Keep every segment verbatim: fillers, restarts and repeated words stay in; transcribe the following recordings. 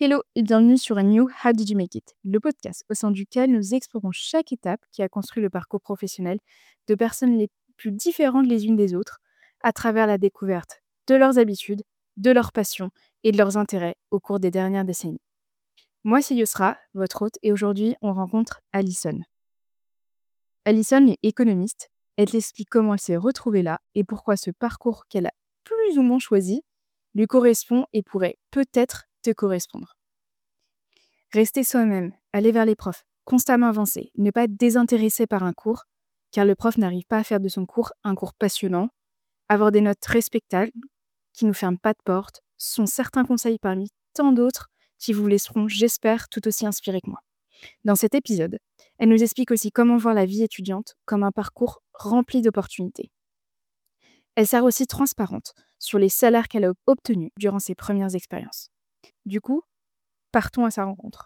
Hello et bienvenue sur A New How Did You Make It, le podcast au sein duquel nous explorons chaque étape qui a construit le parcours professionnel de personnes les plus différentes les unes des autres à travers la découverte de leurs habitudes, de leurs passions et de leurs intérêts au cours des dernières décennies. Moi, c'est Yusra, votre hôte, et aujourd'hui, on rencontre Alison. Alison est économiste. Elle t'explique comment elle s'est retrouvée là et pourquoi ce parcours qu'elle a plus ou moins choisi lui correspond et pourrait peut-être te correspondre. Rester soi-même, aller vers les profs, constamment avancer, ne pas être désintéressé par un cours, car le prof n'arrive pas à faire de son cours un cours passionnant, avoir des notes respectables, qui ne nous ferment pas de porte, sont certains conseils parmi tant d'autres qui vous laisseront, j'espère, tout aussi inspirés que moi. Dans cet épisode, elle nous explique aussi comment voir la vie étudiante comme un parcours rempli d'opportunités. Elle sert aussi transparente sur les salaires qu'elle a obtenus durant ses premières expériences. Du coup, partons à sa rencontre.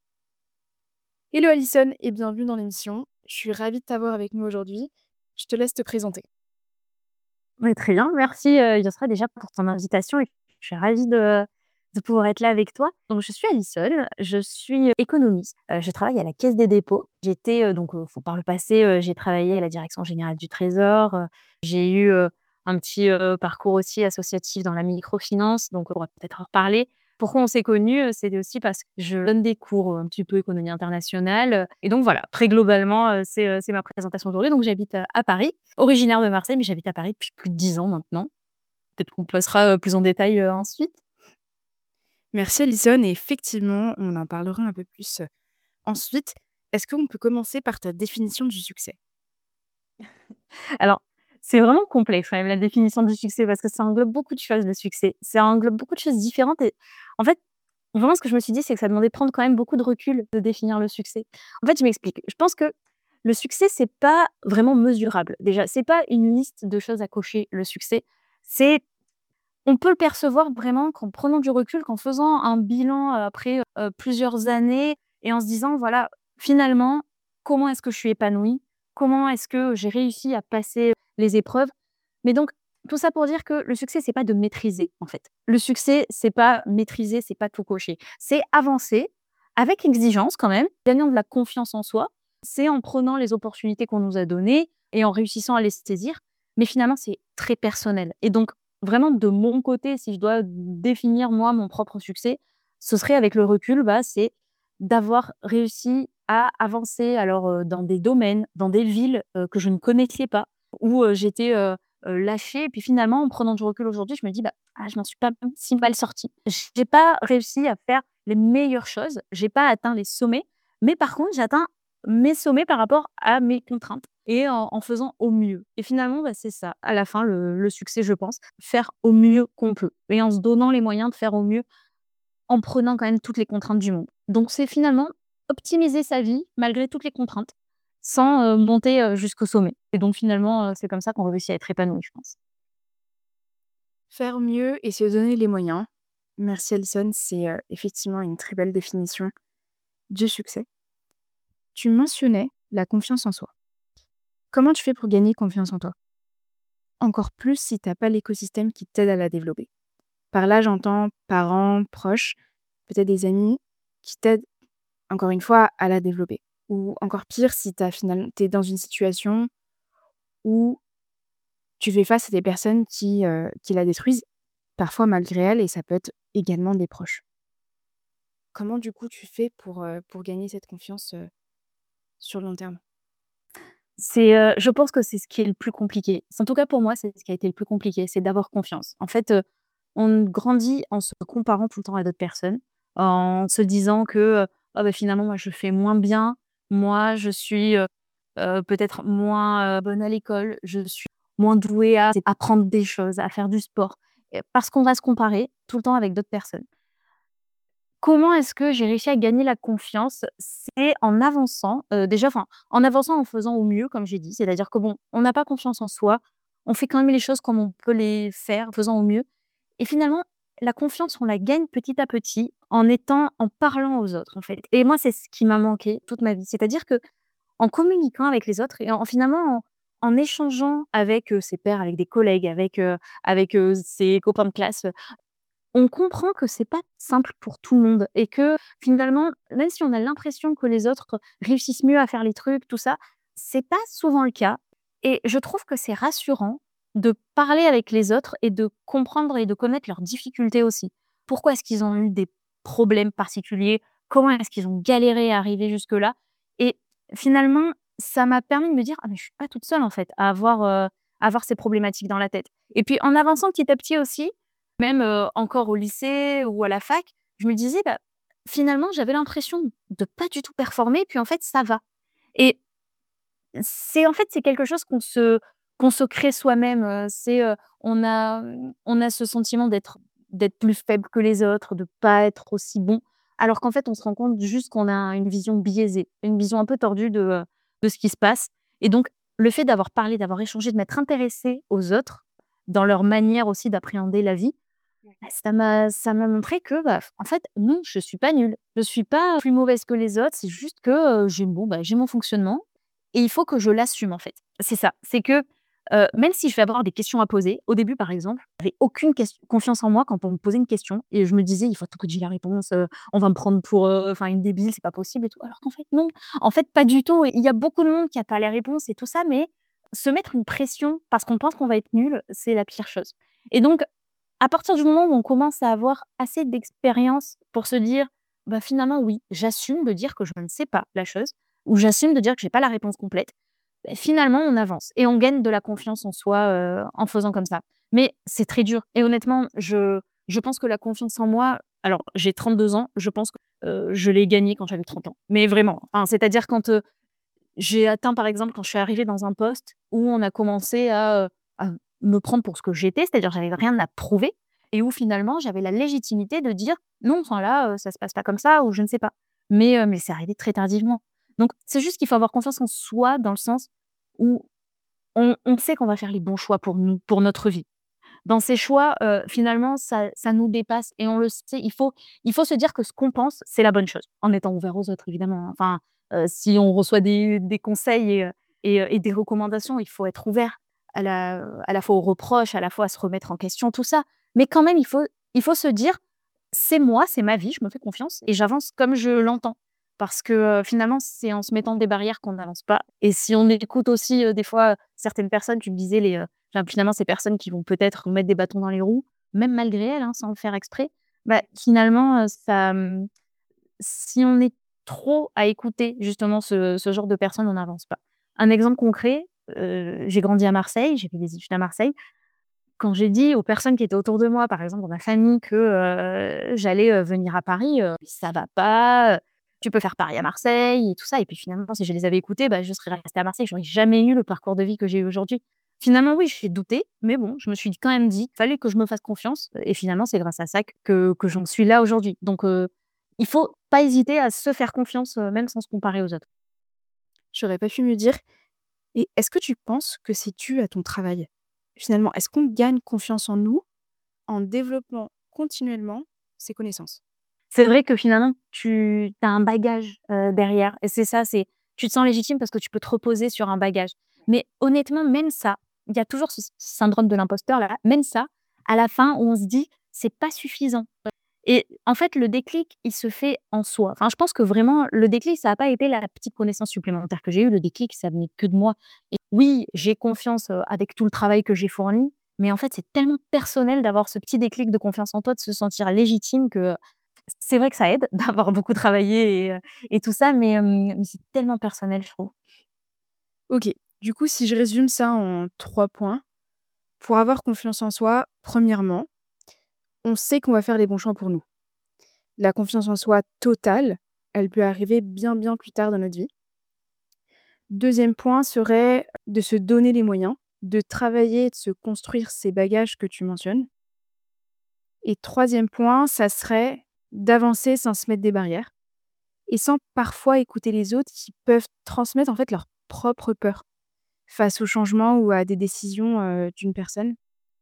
Hello Alison et bienvenue dans l'émission. Je suis ravie de t'avoir avec nous aujourd'hui. Je te laisse te présenter. Oui, très bien. Merci, heu, Yosra, déjà pour ton invitation et je suis ravie de de pouvoir être là avec toi. Donc je suis Alison, je suis économiste, heu, je travaille à la Caisse des dépôts. J'étais, heu, donc heu, par le passé, heu, j'ai travaillé à la direction générale du Trésor, heu, j'ai eu, heu, un petit, heu, parcours aussi associatif dans la microfinance, donc on pourra peut-être en reparler. Pourquoi on s'est connus? Heu, c'est aussi parce que je donne des cours, heu, un petit peu économie internationale, heu et donc voilà, très globalement, heu, c'est, heu, c'est ma présentation aujourd'hui. Donc j'habite, heu, à Paris, originaire de Marseille, mais j'habite à Paris depuis plus de dix ans maintenant. Peut-être qu'on passera, heu, plus en détail, heu, ensuite. Merci Alison et effectivement, on en parlera un peu plus euh, ensuite. Est-ce qu'on peut commencer par ta définition du succès? Alors, c'est vraiment complexe quand même la définition du succès parce que ça englobe beaucoup de choses, le succès. Ça englobe beaucoup de choses différentes et en fait, vraiment ce que je me suis dit, c'est que ça demandait de prendre quand même beaucoup de recul de définir le succès. En fait, je m'explique. Je pense que le succès, c'est pas vraiment mesurable. Déjà, c'est pas une liste de choses à cocher, le succès. C'est On peut le percevoir vraiment qu'en prenant du recul, qu'en faisant un bilan, heu, après, heu, plusieurs années et en se disant: «Voilà, finalement, comment est-ce que je suis épanouie? Comment est-ce que j'ai réussi à passer les épreuves?» Mais donc tout ça pour dire que le succès, c'est pas de maîtriser, en fait. Le succès, c'est pas maîtriser, c'est pas tout cocher. C'est avancer avec exigence quand même, gagnant de la confiance en soi. C'est en prenant les opportunités qu'on nous a données et en réussissant à les saisir. Mais finalement, c'est très personnel et donc vraiment de mon côté, si je dois définir moi mon propre succès, ce serait avec le recul, bah, c'est d'avoir réussi à avancer alors, heu, dans des domaines, dans des villes, heu, que je ne connaissais pas, où, heu, j'étais, heu heu, lâchée et puis finalement en prenant du recul aujourd'hui, je me dis: «Bah, ah je m'en suis pas si mal sortie». J'ai pas réussi à faire les meilleures choses, j'ai pas atteint les sommets, mais par contre j'ai atteint mes sommets par rapport à mes contraintes et en en faisant au mieux et finalement, bah, c'est ça, à la fin, le le succès, je pense, faire au mieux qu'on peut et en se donnant les moyens de faire au mieux, en prenant quand même toutes les contraintes du monde. Donc c'est finalement optimiser sa vie malgré toutes les contraintes, sans, heu, monter, heu, jusqu'au sommet et donc finalement, heu, c'est comme ça qu'on réussit à être épanoui, je pense. Faire mieux et se donner les moyens. Merci Alison, c'est euh, effectivement une très belle définition du succès. Tu mentionnais la confiance en soi. Comment tu fais pour gagner confiance en toi? Encore plus si tu n'as pas l'écosystème qui t'aide à la développer. Par là, j'entends parents, proches, peut-être des amis qui t'aident, encore une fois, à la développer. Ou encore pire, si tu es dans une situation où tu fais face à des personnes qui, heu, qui la détruisent, parfois malgré elle et ça peut être également des proches. Comment du coup tu fais pour, heu, pour gagner cette confiance, heu, sur le long terme? C'est, heu, je pense que c'est ce qui est le plus compliqué. En tout cas pour moi, c'est ce qui a été le plus compliqué, c'est d'avoir confiance. En fait, heu, on grandit en se comparant tout le temps à d'autres personnes, en se disant que, heu: «Ah bah, finalement moi je fais moins bien, moi je suis, heu heu, peut-être moins, heu, bonne à l'école, je suis moins douée à apprendre des choses, à faire du sport» et parce qu'on va se comparer tout le temps avec d'autres personnes. Comment est-ce que j'ai réussi à gagner la confiance? C'est en avançant, heu, déjà, enfin, en avançant en faisant au mieux, comme j'ai dit. C'est-à-dire que bon, on n'a pas confiance en soi, on fait quand même les choses comme on peut les faire, en faisant au mieux et finalement, la confiance, on la gagne petit à petit en étant en parlant aux autres, en fait et moi, c'est ce qui m'a manqué toute ma vie. C'est-à-dire que en communiquant avec les autres et en finalement, en en échangeant avec, heu, ses pairs, avec des collègues, avec, heu, avec, heu, ses copains de classe, on comprend que c'est pas simple pour tout le monde et que finalement, même si on a l'impression que les autres réussissent mieux à faire les trucs, tout ça, c'est pas souvent le cas et je trouve que c'est rassurant de parler avec les autres et de comprendre et de connaître leurs difficultés aussi. Pourquoi est-ce qu'ils ont eu des problèmes particuliers? Comment est-ce qu'ils ont galéré à arriver jusque-là? Et finalement, ça m'a permis de me dire: «Ah mais je suis pas toute seule en fait à avoir, heu, à avoir ces problématiques dans la tête». Et puis en avançant petit à petit aussi, même, heu, encore au lycée ou à la fac, je me disais: «Bah, finalement, j'avais l'impression de pas du tout performer, puis en fait, ça va». Et c'est en fait, c'est quelque chose qu'on se qu'on se crée soi-même, heu, c'est, heu, on a, mmh, on a ce sentiment d'être d'être plus faible que les autres, de pas être aussi bon, alors qu'en fait, on se rend compte juste qu'on a une vision biaisée, une vision un peu tordue de, heu, de ce qui se passe et donc le fait d'avoir parlé, d'avoir échangé, de m'être intéressée aux autres, dans leur manière aussi d'appréhender la vie, bah, ça m'a ça m'a montré que, bah, en fait, non, je suis pas nulle. Je suis pas plus mauvaise que les autres, c'est juste que, heu, j'ai bon, bah, j'ai mon fonctionnement et il faut que je l'assume, en fait. C'est ça, c'est que, heu, même si je vais avoir des questions à poser, au début, par exemple, j'avais aucune ques confiance en moi quand on me posait une question et je me disais: «Il faut à tout prix que j'ai la réponse, heu, on va me prendre pour, heu, enfin, une débile, c'est pas possible et tout». Alors qu'en fait, non. En fait, pas du tout et il y a beaucoup de monde qui a pas les réponses et tout ça, mais se mettre une pression parce qu'on pense qu'on va être nul, c'est la pire chose et donc à partir du moment où on commence à avoir assez d'expérience pour se dire: «Bah, finalement, oui, j'assume de dire que je ne sais pas la chose ou j'assume de dire que j'ai pas la réponse complète», beh, finalement, on avance et on gagne de la confiance en soi, heu, en faisant comme ça. Mais c'est très dur et honnêtement, je je pense que la confiance en moi alors j'ai trente-deux ans, je pense que, heu, je l'ai gagnée quand j'avais trente ans. Mais vraiment, enfin, c'est-à-dire quand, heu, j'ai atteint, par exemple, quand je suis arrivée dans un poste où on a commencé à, heu, à me prendre pour ce que j'étais, c'est-à-dire j'avais rien à prouver et où finalement j'avais la légitimité de dire: «Non, enfin là, heu, ça se passe pas comme ça» ou je ne sais pas. Mais, heu, mais c'est arrivé très tardivement. Donc c'est juste qu'il faut avoir confiance en soi dans le sens où on on sait qu'on va faire les bons choix pour nous, pour notre vie. Dans ces choix, heu, finalement, ça ça nous dépasse et on le sait. Il faut il faut se dire que ce qu'on pense, c'est la bonne chose, en étant ouvert aux autres évidemment, hein. Enfin, heu, si on reçoit des des conseils et heu et heu et des recommandations, il faut être ouvert à la à la fois aux reproches, à la fois à se remettre en question, tout ça. Mais quand même, il faut il faut se dire: «C'est moi, c'est ma vie, je me fais confiance et j'avance comme je l'entends». Parce que, heu, finalement, c'est en se mettant des barrières qu'on n'avance pas et si on écoute aussi, heu, des fois, certaines personnes, tu me disais les, heu, enfin, finalement, ces personnes qui vont peut-être mettre des bâtons dans les roues, même malgré elles, hein, sans le faire exprès, bah, finalement, heu, ça, mmh, si on est trop à écouter justement ce ce genre de personnes, on n'avance pas. Un exemple concret, heu, j'ai grandi à Marseille, j'ai fait des études à Marseille. Quand j'ai dit aux personnes qui étaient autour de moi, par exemple dans ma famille, que, heu, j'allais, heu, venir à Paris, heu: «Ça va pas, heu, tu peux faire Paris à Marseille» et tout ça et puis finalement, si je les avais écoutés, bah, je serais restée à Marseille, j'aurais jamais eu le parcours de vie que j'ai eu aujourd'hui. Finalement, oui, j'ai douté, mais bon, je me suis quand même dit: «Fallait que je me fasse confiance» et finalement, c'est grâce à ça que que j'en suis là aujourd'hui. Donc, heu, il faut pas hésiter à se faire confiance, heu, même sans se comparer aux autres. J'aurais pas pu mieux dire. Et est-ce que tu penses que c'est dû à ton travail? Finalement, est-ce qu'on gagne confiance en nous en développant continuellement ses connaissances? C'est vrai que finalement, tu as un bagage, heu, derrière et c'est ça, c'est tu te sens légitime parce que tu peux te reposer sur un bagage. Mais honnêtement, même ça, il y a toujours ce s syndrome de l'imposteur là, même ça, à la fin, on se dit: «C'est pas suffisant» et en fait, le déclic, il se fait en soi. Enfin, je pense que vraiment le déclic, ça a pas été la petite connaissance supplémentaire que j'ai eue. Le déclic, ça venait que de moi et oui, j'ai confiance, heu, avec tout le travail que j'ai fourni, mais en fait, c'est tellement personnel d'avoir ce petit déclic de confiance en toi, de se sentir légitime que c'est vrai que ça aide d'avoir beaucoup travaillé et heu et tout ça, mais hem, mais c'est tellement personnel, je trouve. OK. Du coup, si je résume ça en trois points, pour avoir confiance en soi, premièrement, on sait qu'on va faire les bons choix pour nous. La confiance en soi totale, elle peut arriver bien, bien plus tard dans notre vie. Deuxième point serait de se donner les moyens, de travailler et de se construire ces bagages que tu mentionnes. Et troisième point, ça serait d'avancer sans se mettre des barrières et sans parfois écouter les autres qui peuvent transmettre en fait leur propre peur face au changement ou à des décisions, heu, d'une personne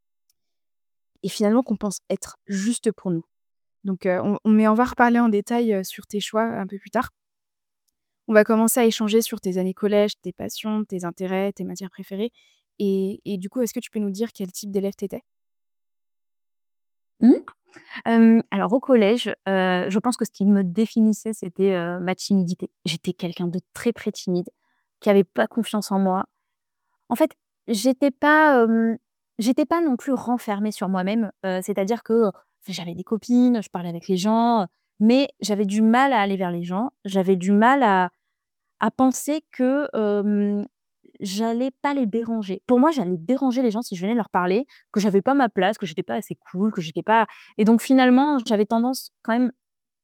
et finalement qu'on pense être juste pour nous. Donc, heu, on on mais on va reparler en détail, heu, sur tes choix un peu plus tard. On va commencer à échanger sur tes années collège, tes passions, tes intérêts, tes matières préférées et et du coup, est-ce que tu peux nous dire quel type d'élève tu étais? Mmh. Hem, alors au collège, heu, je pense que ce qui me définissait, c'était, heu, ma timidité. J'étais quelqu'un de très, très timide, qui avait pas confiance en moi. En fait, j'étais pas, hem, j'étais pas non plus renfermée sur moi-même, heu, c'est-à-dire que, heu, j'avais des copines, je parlais avec les gens, heu, mais j'avais du mal à aller vers les gens. J'avais du mal à à penser que, hem, j'allais pas les déranger. Pour moi, j'allais déranger les gens si je venais leur parler, que j'avais pas ma place, que j'étais pas assez cool, que j'étais pas et donc finalement, j'avais tendance quand même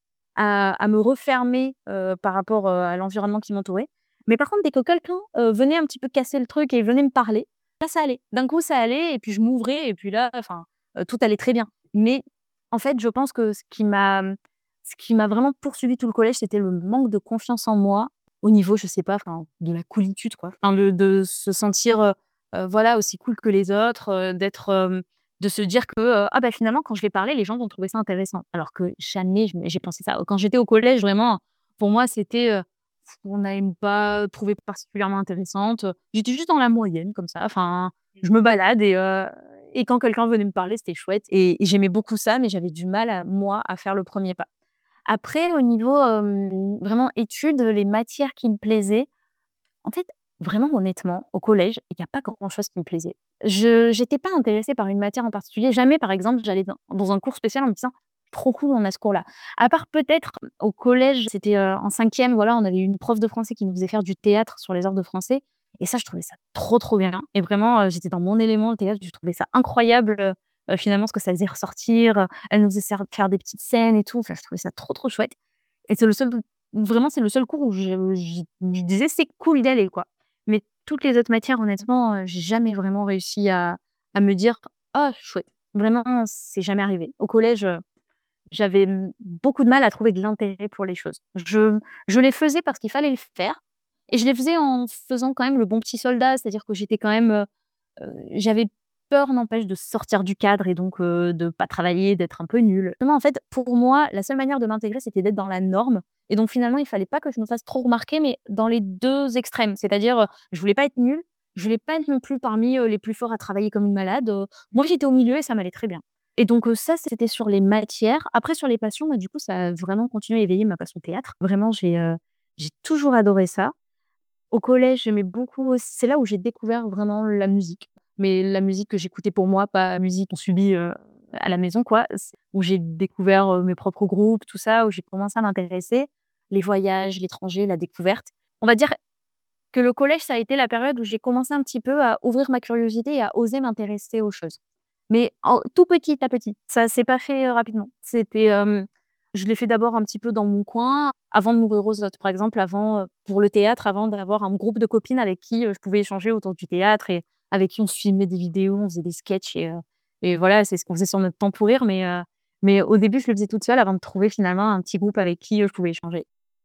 à à me refermer, heu, par rapport, heu, à l'environnement qui m'entourait. Mais par contre, dès que quelqu'un, heu, venait un petit peu casser le truc et venait me parler, là, ça allait. D'un coup, ça allait et puis je m'ouvrais et puis là, enfin, heu, tout allait très bien. Mais en fait, je pense que ce qui m'a, mmh, ce qui m'a vraiment poursuivi tout le collège, c'était le manque de confiance en moi au niveau, je sais pas, enfin, de la coolitude, quoi. Enfin, de de se sentir, heu heu, voilà, aussi cool que les autres, heu, d'être, hem de se dire que, heu: «Ah bah, finalement, quand je vais parler, les gens vont trouver ça intéressant». Alors que jamais je me j'ai pensé ça. Quand j'étais au collège, vraiment, pour moi, c'était, heu, on n'allait pas trouver particulièrement intéressante, j'étais juste dans la moyenne comme ça, enfin, je me balade et heu et quand quelqu'un venait me parler, c'était chouette et et j'aimais beaucoup ça, mais j'avais du mal à moi, à faire le premier pas. Après au niveau, hem, vraiment études, les matières qui me plaisaient, en fait, vraiment honnêtement, au collège, il y a pas grand-chose qui me plaisait. Je j'étais pas intéressée par une matière en particulier. Jamais, par exemple, j'allais dans dans un cours spécial en me disant: «Trop cool, on a ce cours-là». À part peut-être au collège, c'était, heu, en cinquième, voilà, on avait une prof de français qui nous faisait faire du théâtre sur les heures de français et ça, je trouvais ça trop, trop bien et vraiment, heu, j'étais dans mon élément, le théâtre, je trouvais ça incroyable, heu heu, finalement, ce que ça faisait ressortir, heu, elle nous faisait ser faire des petites scènes et tout, enfin, je trouvais ça trop, trop chouette et c'est le seul vraiment, c'est le seul cours où je j'y je disais: «C'est cool d'y aller», quoi. Mais toutes les autres matières, honnêtement, heu, j'ai jamais vraiment réussi à à me dire: «Ah chouette». Vraiment, c'est jamais arrivé. Au collège, heu, j'avais, mmh, beaucoup de mal à trouver de l'intérêt pour les choses. Je je les faisais parce qu'il fallait le faire et je les faisais en faisant quand même le bon petit soldat, c'est-à-dire que j'étais quand même, heu heu, j'avais peur, n'empêche, de sortir du cadre et donc heu, de pas travailler, d'être un peu nulle. Vraiment, en fait, pour moi, la seule manière de m'intégrer, c'était d'être dans la norme et donc finalement, il fallait pas que je me fasse trop remarquer, mais dans les deux extrêmes. C'est-à-dire, heu, je voulais pas être nulle, je voulais pas être non plus parmi, heu, les plus forts à travailler comme une malade, heu, moi, j'étais au milieu et ça m'allait très bien et donc heu, ça, c'était sur les matières. Après sur les passions, bah, du coup, ça a vraiment continué à éveiller ma passion théâtre. Vraiment, j'ai, heu, j'ai toujours adoré ça. Au collège, j'aimais beaucoup aussi c'est là où j'ai découvert vraiment la musique, mais la musique que j'écoutais pour moi, pas la musique qu'on subit, heu, à la maison, quoi. C Où j'ai découvert, heu, mes propres groupes, tout ça, où j'ai commencé à m'intéresser. Les voyages, l'étranger, la découverte. On va dire que le collège, ça a été la période où j'ai commencé un petit peu à ouvrir ma curiosité et à oser m'intéresser aux choses. Mais en tout petit à petit. Ça s'est pas fait, heu, rapidement. C'était, hem, je l'ai fait d'abord un petit peu dans mon coin, avant de m'ouvrir aux autres. Par exemple, avant, heu, pour le théâtre, avant d'avoir un groupe de copines avec qui, heu, je pouvais échanger autour du théâtre et avec qui on se filmait des vidéos, on faisait des sketchs et heu et voilà, c'est ce qu'on faisait sur notre temps pour rire. Mais heu, mais au début, je le faisais toute seule avant de trouver finalement un petit groupe avec qui, heu, je pouvais échanger.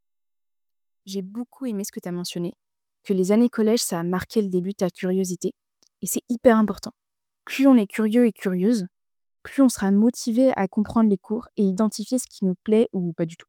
J'ai beaucoup aimé ce que tu as mentionné, que les années collège, ça a marqué le début de ta curiosité et c'est hyper important. Plus on est curieux et curieuse, plus on sera motivé à comprendre les cours et identifier ce qui nous plaît ou pas du tout.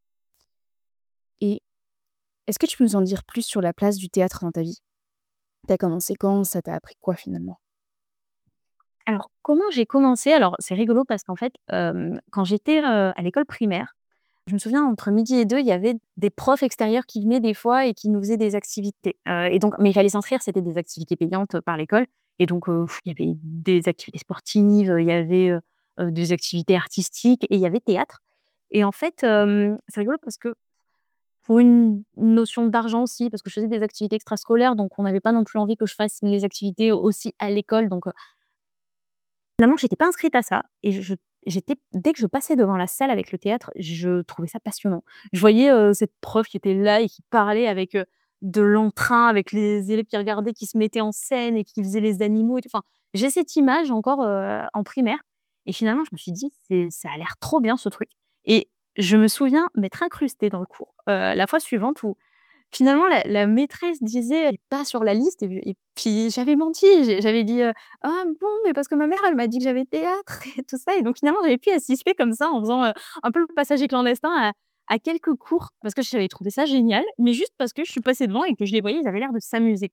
Et est-ce que tu peux nous en dire plus sur la place du théâtre dans ta vie? Tu as commencé quand? Ça t'a appris quoi finalement? Alors, comment j'ai commencé? Alors, c'est rigolo parce qu'en fait, hem, quand j'étais, heu, à l'école primaire, je me souviens entre midi et deux, il y avait des profs extérieurs qui venaient des fois et qui nous faisaient des activités, heu et donc mais il fallait s'inscrire, c'était des activités payantes, heu, par l'école et donc heu, il y avait des activités sportives, heu, il y avait, heu heu, des activités artistiques et il y avait théâtre et en fait, hem, c'est rigolo parce que pour une notion d'argent aussi, parce que je faisais des activités extrascolaires, donc on n'avait pas non plus envie que je fasse les activités aussi à l'école, donc finalement, j'étais pas inscrite à ça et je j'étais dès que je passais devant la salle avec le théâtre, je trouvais ça passionnant. Je voyais, heu, cette prof qui était là et qui parlait avec, heu, de l'entrain, avec les élèves qui regardaient, qui se mettaient en scène et qui faisaient les animaux et tout. Enfin, j'ai cette image encore, heu, en primaire et finalement, je me suis dit: «C'est ça a l'air trop bien ce truc» et je me souviens m'être incrustée dans le cours, heu, la fois suivante où finalement, la la maîtresse disait: «Elle est pas sur la liste» et et puis j'avais menti. J'ai j'avais dit, heu: «Ah bon, mais parce que ma mère, elle m'a dit que j'avais théâtre» et tout ça et donc finalement, j'avais pu assister comme ça en faisant, heu, un peu le passager clandestin à à quelques cours parce que j'avais trouvé ça génial, mais juste parce que je suis passée devant et que je les voyais, ils avaient l'air de s'amuser, quoi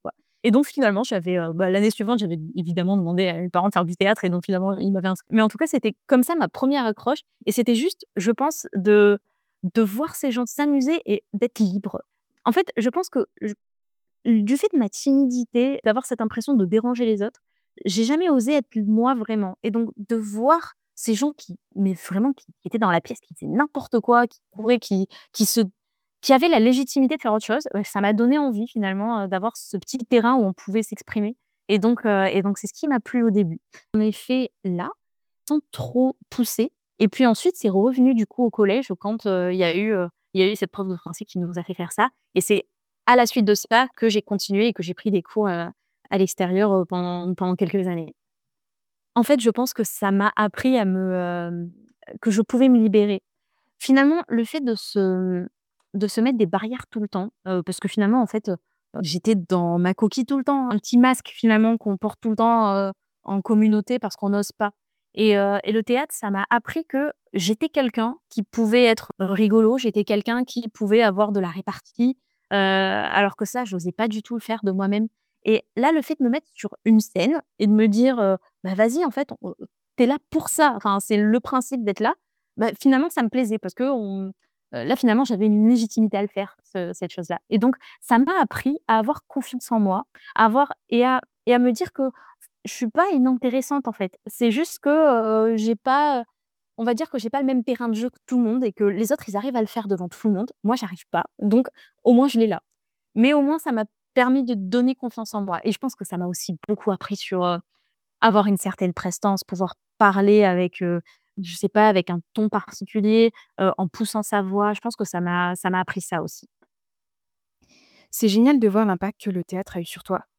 Et donc finalement, j'avais, heu, bah, l'année suivante, j'avais évidemment demandé à mes parents de faire du théâtre et donc finalement, ils m'avaient inscrit. Mais en tout cas, c'était comme ça ma première accroche et c'était juste, je pense, de de voir ces gens s'amuser et d'être libre. En fait, je pense que j du fait de ma timidité, d'avoir cette impression de déranger les autres, j'ai jamais osé être moi vraiment et donc de voir ces gens qui mais vraiment qui qui étaient dans la pièce, qui faisaient n'importe quoi, qui couraient, qui qui se qui avaient la légitimité de faire autre chose, ouais, ça m'a donné envie finalement, heu, d'avoir ce petit terrain où on pouvait s'exprimer et donc heu et donc c'est ce qui m'a plu au début. On est fait là, sans trop pousser et puis ensuite c'est revenu du coup au collège quand, heu, il y a eu, heu, il y a eu cette prof de français qui nous a fait faire ça et c'est à la suite de ça que j'ai continué et que j'ai pris des cours, heu, à l'extérieur, heu, pendant pendant quelques années. En fait, je pense que ça m'a appris à me, hem, que je pouvais me libérer. Finalement, le fait de se de se mettre des barrières tout le temps, heu, parce que finalement, en fait, heu, j'étais dans ma coquille tout le temps, un petit masque finalement qu'on porte tout le temps, heu, en communauté parce qu'on n'ose pas et heu et le théâtre, ça m'a appris que j'étais quelqu'un qui pouvait être rigolo, j'étais quelqu'un qui pouvait avoir de la répartie, heu, alors que ça, j'osais pas du tout le faire de moi-même et là, le fait de me mettre sur une scène et de me dire, heu: «Bah, vas-y, en fait, on tu là pour ça, enfin, c'est le principe d'être là», bah, finalement, ça me plaisait parce qu'on heu, là, finalement, j'avais une légitimité à le faire, ce cette chose-là et donc ça m'a appris à avoir confiance en moi, à avoir et à et à me dire que je suis pas inintéressante, en fait. C'est juste que, heu, j'ai pas, heu, on va dire que j'ai pas le même terrain de jeu que tout le monde et que les autres, ils arrivent à le faire devant tout le monde. Moi, j'arrive pas, donc au moins je l'ai là. Mais au moins, ça m'a permis de donner confiance en moi et je pense que ça m'a aussi beaucoup appris sur, heu avoir une certaine prestance, pouvoir parler avec, heu, je sais pas, avec un ton particulier, heu, en poussant sa voix. Je pense que ça m'a ça m'a appris ça aussi. C'est génial de voir l'impact que le théâtre a eu sur toi.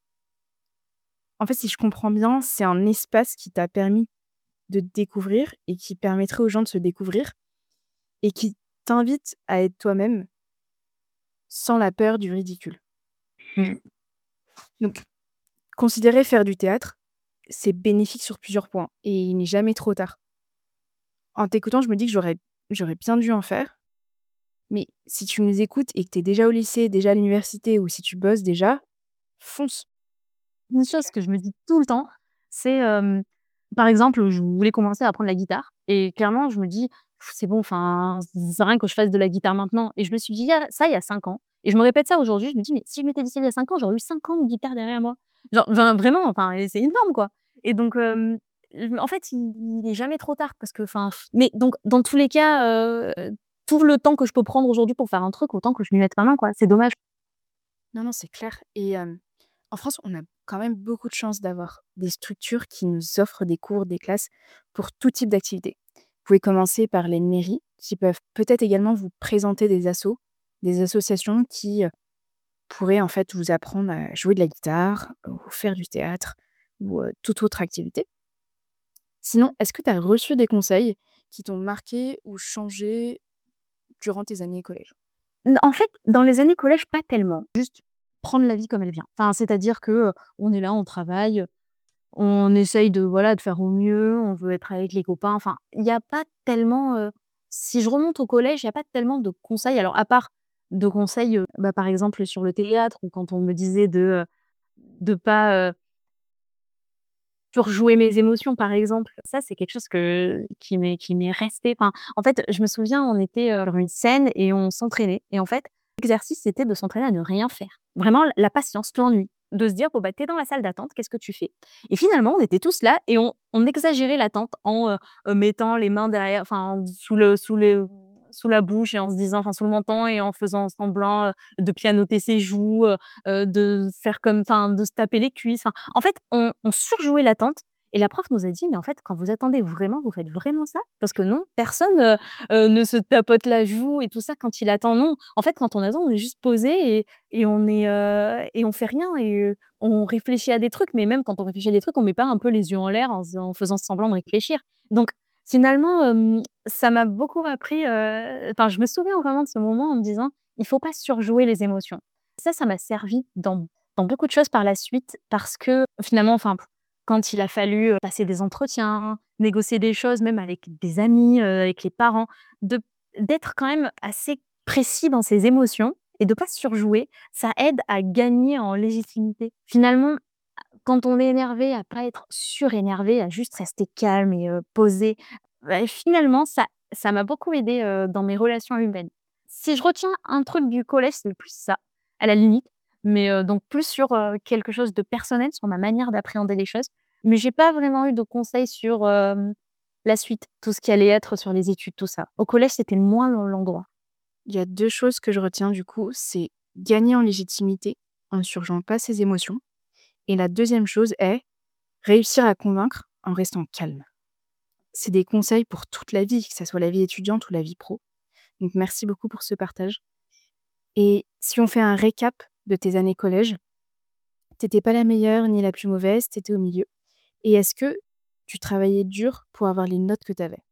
En fait, si je comprends bien, c'est un espace qui t'a permis de te découvrir et qui permettrait aux gens de se découvrir et qui t'invite à être toi-même sans la peur du ridicule. Mmh. Donc, considérer faire du théâtre, c'est bénéfique sur plusieurs points et il n'est jamais trop tard. En t'écoutant, je me dis que j'aurais j'aurais bien dû en faire, mais si tu nous écoutes et que tu es déjà au lycée, déjà à l'université ou si tu bosses déjà, fonce. Une chose que je me dis tout le temps, c'est, hem, par exemple, je voulais commencer à apprendre la guitare et clairement, je me dis: «Pff, «C'est bon, enfin, ça sert à rien que je fasse de la guitare maintenant» et je me suis dit il y a ça il y a cinq ans et je me répète ça aujourd'hui. Je me dis: «Mais si je m'étais dit ça il y a cinq ans, j'aurais eu cinq ans de guitare derrière moi». Genre, enfin, vraiment, enfin et c'est énorme, quoi et donc hem, je en fait, il il est jamais trop tard parce que, enfin, mais donc dans tous les cas, heu, tout le temps que je peux prendre aujourd'hui pour faire un truc, autant que je m'y mette maintenant, quoi. C'est dommage. Non, non, c'est clair et hem, en France, on a quand même beaucoup de chance d'avoir des structures qui nous offrent des cours, des classes pour tout type d'activité. Vous pouvez commencer par les mairies qui peuvent peut-être également vous présenter des assos, des associations qui, heu, pourraient en fait vous apprendre à jouer de la guitare ou faire du théâtre ou, heu, toute autre activité. Sinon, est-ce que tu as reçu des conseils qui t'ont marqué ou changé durant tes années collège? N en fait, dans les années collège, pas tellement. Juste prendre la vie comme elle vient. Enfin, c'est-à-dire que, heu, on est là, on travaille, on essaye de, voilà, de faire au mieux, on veut être avec les copains. Enfin, il y a pas tellement, heu si je remonte au collège, il y a pas tellement de conseils. Alors à part de conseils, heu, bah, par exemple sur le théâtre ou quand on me disait de, heu, de pas, heu, surjouer mes émotions, par exemple. Ça, c'est quelque chose que qui m'est qui m'est resté. Enfin, en fait, je me souviens, on était, heu, sur une scène et on s'entraînait et en fait, l'exercice, c'était de s'entraîner à ne rien faire. Vraiment la patience, l'ennui, de se dire: «Bon, bah, tu es dans la salle d'attente, qu'est-ce que tu fais?» Et finalement, on était tous là et on on exagérait l'attente en, heu heu, mettant les mains derrière, enfin, sous le sous le sous la bouche et en se disant, enfin, sous le menton et en faisant semblant, heu, de pianoter ses joues, heu heu, de faire comme, enfin, de se taper les cuisses. Enfin, en fait, on on surjouait l'attente et la prof nous a dit: «Mais en fait, quand vous attendez vraiment, vous faites vraiment ça? Parce que non, personne, heu heu, ne se tapote la joue et tout ça quand il attend, non. En fait, quand on attend, on est juste posé et et on est, heu et on fait rien et heu, on réfléchit à des trucs, mais même quand on réfléchit à des trucs, on met pas un peu les yeux en l'air en se en faisant semblant de réfléchir». Donc finalement, hem, ça m'a beaucoup appris, heu enfin, je me souviens vraiment de ce moment en me disant: «Il faut pas surjouer les émotions». Ça, ça m'a servi dans dans beaucoup de choses par la suite parce que finalement, enfin, quand il a fallu, heu, passer des entretiens, négocier des choses, même avec des amis, heu, avec les parents, de d'être quand même assez précis dans ses émotions et de pas surjouer, ça aide à gagner en légitimité. Finalement, quand on est énervé, à pas être surénervé, à juste rester calme et heu, posé, bah, finalement ça ça m'a beaucoup aidée, heu, dans mes relations humaines. Si je retiens un truc du collège, c'est plus ça, à la limite, mais heu, donc plus sur, heu, quelque chose de personnel, sur ma manière d'appréhender les choses, mais j'ai pas vraiment eu de conseils sur, hem, la suite, tout ce qui allait être sur les études, tout ça. Au collège, c'était moins l'en l'endroit. Il y a deux choses que je retiens du coup, c'est gagner en légitimité en ne surjouant pas ses émotions et la deuxième chose est réussir à convaincre en restant calme. C'est des conseils pour toute la vie, que ça soit la vie étudiante ou la vie pro. Donc merci beaucoup pour ce partage et si on fait un récap de tes années collège, tu pas la meilleure ni la plus mauvaise, tu étais au milieu et est-ce que tu travaillais dur pour avoir les notes que tu avais?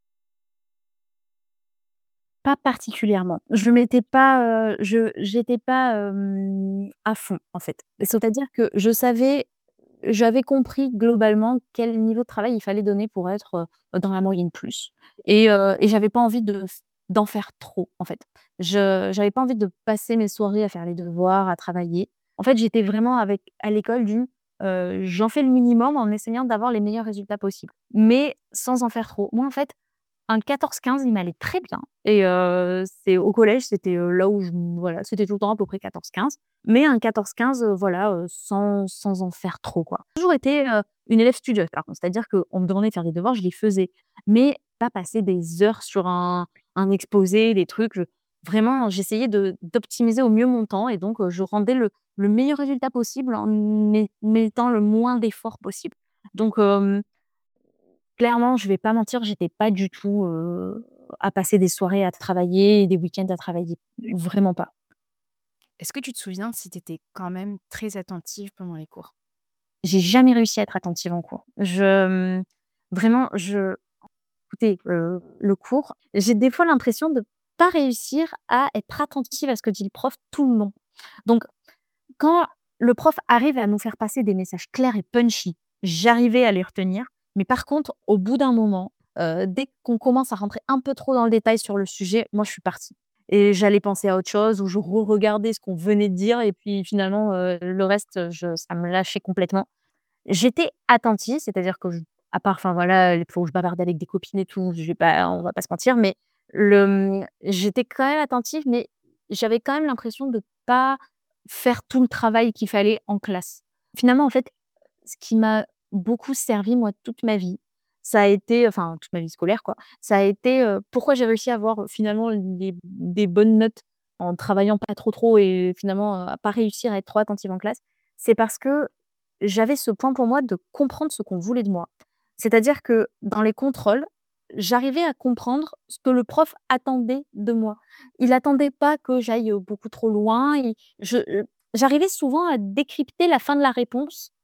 Pas particulièrement. Je m'étais pas, heu, je j'étais pas, hem, à fond, en fait. C'est-à-dire que je savais j'avais compris globalement quel niveau de travail il fallait donner pour être, heu, dans la moyenne plus et heu et j'avais pas envie de f d'en faire trop, en fait. Je j'avais pas envie de passer mes soirées à faire les devoirs, à travailler. En fait, j'étais vraiment avec à l'école du, heu, j'en fais le minimum en essayant d'avoir les meilleurs résultats possibles, mais sans en faire trop. Moi, en fait, un quatorze quinze, il m'allait très bien et heu, c'est au collège, c'était, heu, là où je m voilà, c'était tout le temps à peu près quatorze quinze, mais un quatorze quinze, heu, voilà, heu, sans sans en faire trop, quoi. J'ai toujours été, heu, une élève studieuse, par contre, c'est-à-dire qu'on me demandait de faire des devoirs, je les faisais, mais pas passer des heures sur un un exposé, des trucs, je vraiment, j'essayais de d'optimiser au mieux mon temps et donc heu, je rendais le le meilleur résultat possible en met mettant le moins d'efforts possible. Donc hem clairement, je vais pas mentir, j'étais pas du tout, heu, à passer des soirées à travailler et des week-ends à travailler. Vraiment pas. Est-ce que tu te souviens si tu étais quand même très attentive pendant les cours? J'ai jamais réussi à être attentive en cours. Je, mmh, vraiment, je écoutez, heu, le cours, j'ai des fois l'impression de pas réussir à être attentive à ce que dit le prof tout le long. Donc quand le prof arrive à nous faire passer des messages clairs et punchy, j'arrivais à les retenir. Mais par contre, au bout d'un moment, heu, dès qu'on commence à rentrer un peu trop dans le détail sur le sujet, moi, je suis partie et j'allais penser à autre chose ou je re-regardais ce qu'on venait de dire et puis finalement, heu, le reste, je ça me lâchait complètement. J'étais attentive, c'est-à-dire que je à part, enfin voilà, les fois où je bavardais avec des copines et tout, je vais pas on va pas se mentir, mais le, mmh, j'étais quand même attentive, mais j'avais quand même l'impression de pas faire tout le travail qu'il fallait en classe. Finalement, en fait, ce qui m'a beaucoup servi, moi, toute ma vie, ça a été enfin, toute ma vie scolaire, quoi, ça a été, heu, pourquoi j'ai réussi à avoir, heu, finalement des des bonnes notes en travaillant pas trop, trop et finalement, heu, à pas réussir à être trop attentive en classe. C'est parce que j'avais ce point pour moi de comprendre ce qu'on voulait de moi. C'est-à-dire que dans les contrôles, j'arrivais à comprendre ce que le prof attendait de moi. Il attendait pas que j'aille, heu, beaucoup trop loin et je, heu, j'arrivais souvent à décrypter la fin de la réponse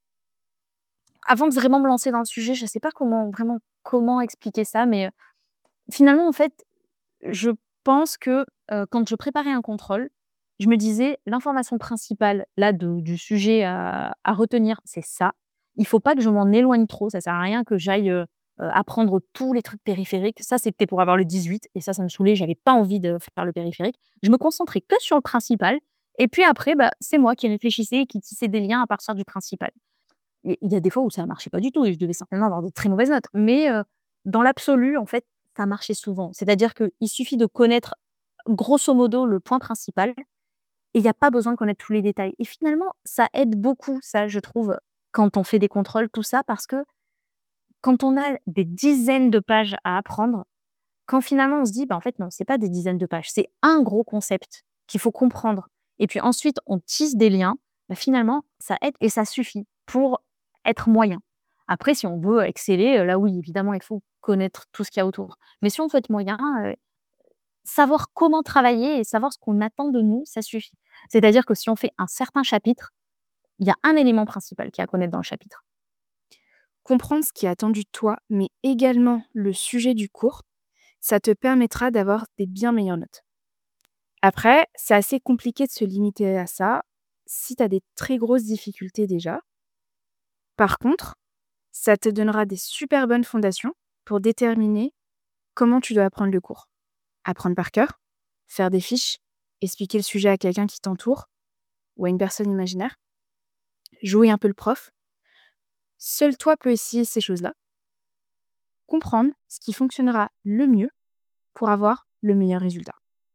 avant de vraiment me lancer dans le sujet. Je sais pas comment vraiment comment expliquer ça, mais, heu, finalement, en fait, je pense que, heu, quand je préparais un contrôle, je me disais: «L'information principale là de du sujet à à retenir, c'est ça. Il faut pas que je m'en éloigne trop, ça sert à rien que j'aille, heu heu, apprendre tous les trucs périphériques». Ça, c'était pour avoir le dix-huit et ça, ça me saoulait, j'avais pas envie de faire le périphérique. Je me concentrais que sur le principal et puis après, bah, c'est moi qui réfléchissais et qui tissais des liens à partir du principal. Et il y a des fois où ça marchait pas du tout et je devais certainement avoir de très mauvaises notes. Mais, heu, dans l'absolu, en fait, ça marchait souvent. C'est-à-dire qu'il suffit de connaître grosso modo le point principal et il y a pas besoin de connaître tous les détails. Et finalement, ça aide beaucoup ça, je trouve, quand on fait des contrôles, tout ça, parce que quand on a des dizaines de pages à apprendre, quand finalement on se dit: «Bah, en fait, non, c'est pas des dizaines de pages, c'est un gros concept qu'il faut comprendre» et puis ensuite on tisse des liens, bah, finalement ça aide et ça suffit pour être moyen. Après si on veut exceller, heu, là oui, évidemment, il faut connaître tout ce qu'il y a autour. Mais si on veut être moyen, heu, savoir comment travailler et savoir ce qu'on attend de nous, ça suffit. C'est-à-dire que si on fait un certain chapitre, il y a un élément principal qu'il y a à connaître dans le chapitre. Comprendre ce qui est attendu de toi, mais également le sujet du cours, ça te permettra d'avoir des bien meilleures notes. Après, c'est assez compliqué de se limiter à ça si tu as des très grosses difficultés déjà. Par contre, ça te donnera des super bonnes fondations pour déterminer comment tu dois apprendre le cours. Apprendre par cœur, faire des fiches, expliquer le sujet à quelqu'un qui t'entoure ou à une personne imaginaire, jouer un peu le prof. Seul toi peux essayer ces choses-là, comprendre ce qui fonctionnera le mieux pour avoir le meilleur résultat.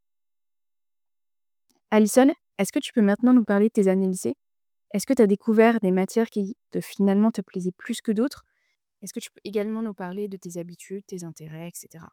Alison, est-ce que tu peux maintenant nous parler de tes années lycée? Est-ce que tu as découvert des matières qui te finalement te plaisaient plus que d'autres? Est-ce que tu peux également nous parler de tes habitudes, tes intérêts, et cetera?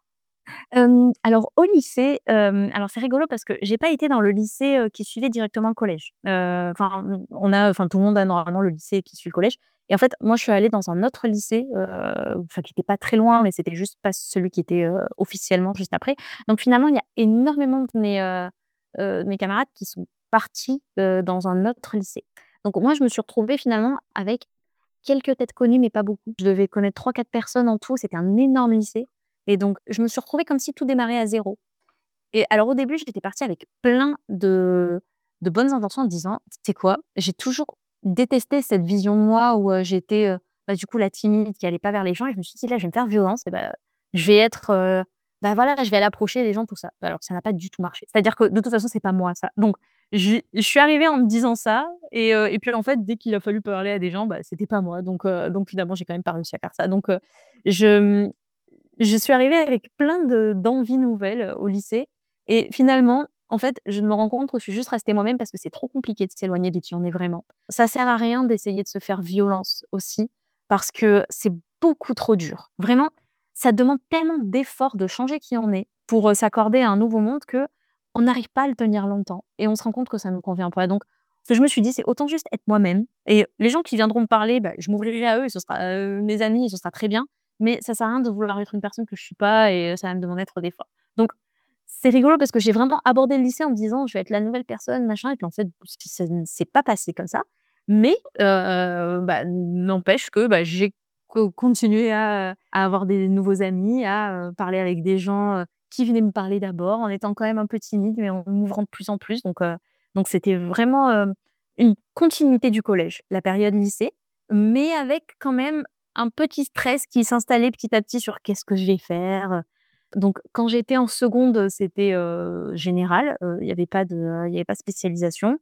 Hem, alors au lycée, hem, alors c'est rigolo parce que j'ai pas été dans le lycée, heu, qui suivait directement le collège. Heu, enfin, on on a enfin tout le monde a normalement le lycée qui suit le collège et en fait, moi je suis allée dans un autre lycée, heu, enfin qui était pas très loin, mais c'était juste pas celui qui était, heu, officiellement juste après. Donc finalement, il y a énormément de mes, heu heu, de mes camarades qui sont partis, heu, dans un autre lycée. Donc moi, je me suis retrouvée finalement avec quelques têtes connues, mais pas beaucoup. Je devais connaître trois quatre personnes en tout, c'était un énorme lycée et donc je me suis retrouvée comme si tout démarrait à zéro. Et alors au début, j'étais partie avec plein de de bonnes intentions en me disant: «Tu sais quoi?» J'ai toujours détesté cette vision de moi où, heu, j'étais, heu, bah, du coup la timide qui allait pas vers les gens et je me suis dit: «Là, je vais me faire violence et bah, je vais être, heu, bah, voilà, je vais aller approcher les gens, tout ça». Alors que ça n'a pas du tout marché. C'est-à-dire que de toute façon, c'est pas moi ça. Donc j'ai je suis arrivée en me disant ça et heu et puis en fait, dès qu'il a fallu parler à des gens, bah, c'était pas moi. Donc heu, donc finalement, j'ai quand même pas réussi à faire ça. Donc heu, je, mmh, je suis arrivée avec plein de d'envies nouvelles, heu, au lycée et finalement, en fait, je me rends compte que je suis juste restée moi-même parce que c'est trop compliqué de s'éloigner de qui on est vraiment. Ça sert à rien d'essayer de se faire violence aussi parce que c'est beaucoup trop dur. Vraiment, ça demande tellement d'efforts de changer qui on est pour, heu, s'accorder à un nouveau monde que on n'arrive pas à le tenir longtemps et on se rend compte que ça nous convient pas. Donc ce que je me suis dit, c'est autant juste être moi-même et les gens qui viendront me parler, bah, je m'ouvrirai à eux et ce sera, heu, mes amis et ce sera très bien. Mais ça sert à rien de vouloir être une personne que je suis pas et heu, ça va me demander trop d'efforts. Donc c'est rigolo parce que j'ai vraiment abordé le lycée en me disant: «Je vais être la nouvelle personne, machin» et puis en fait, c ça ne s'est pas passé comme ça. Mais heu, bah, n'empêche que, bah, j'ai co continué à, à avoir des nouveaux amis, à, heu, parler avec des gens, heu, qui venaient me parler d'abord en étant quand même un peu timide, mais en m'ouvrant de plus en plus. Donc heu, donc c'était vraiment, hem, une continuité du collège, la période lycée, mais avec quand même un petit stress qui s'installait petit à petit sur qu'est-ce que je vais faire, donc quand j'étais en seconde, c'était, heu, général, heu, il y avait pas de il y avait pas de spécialisation.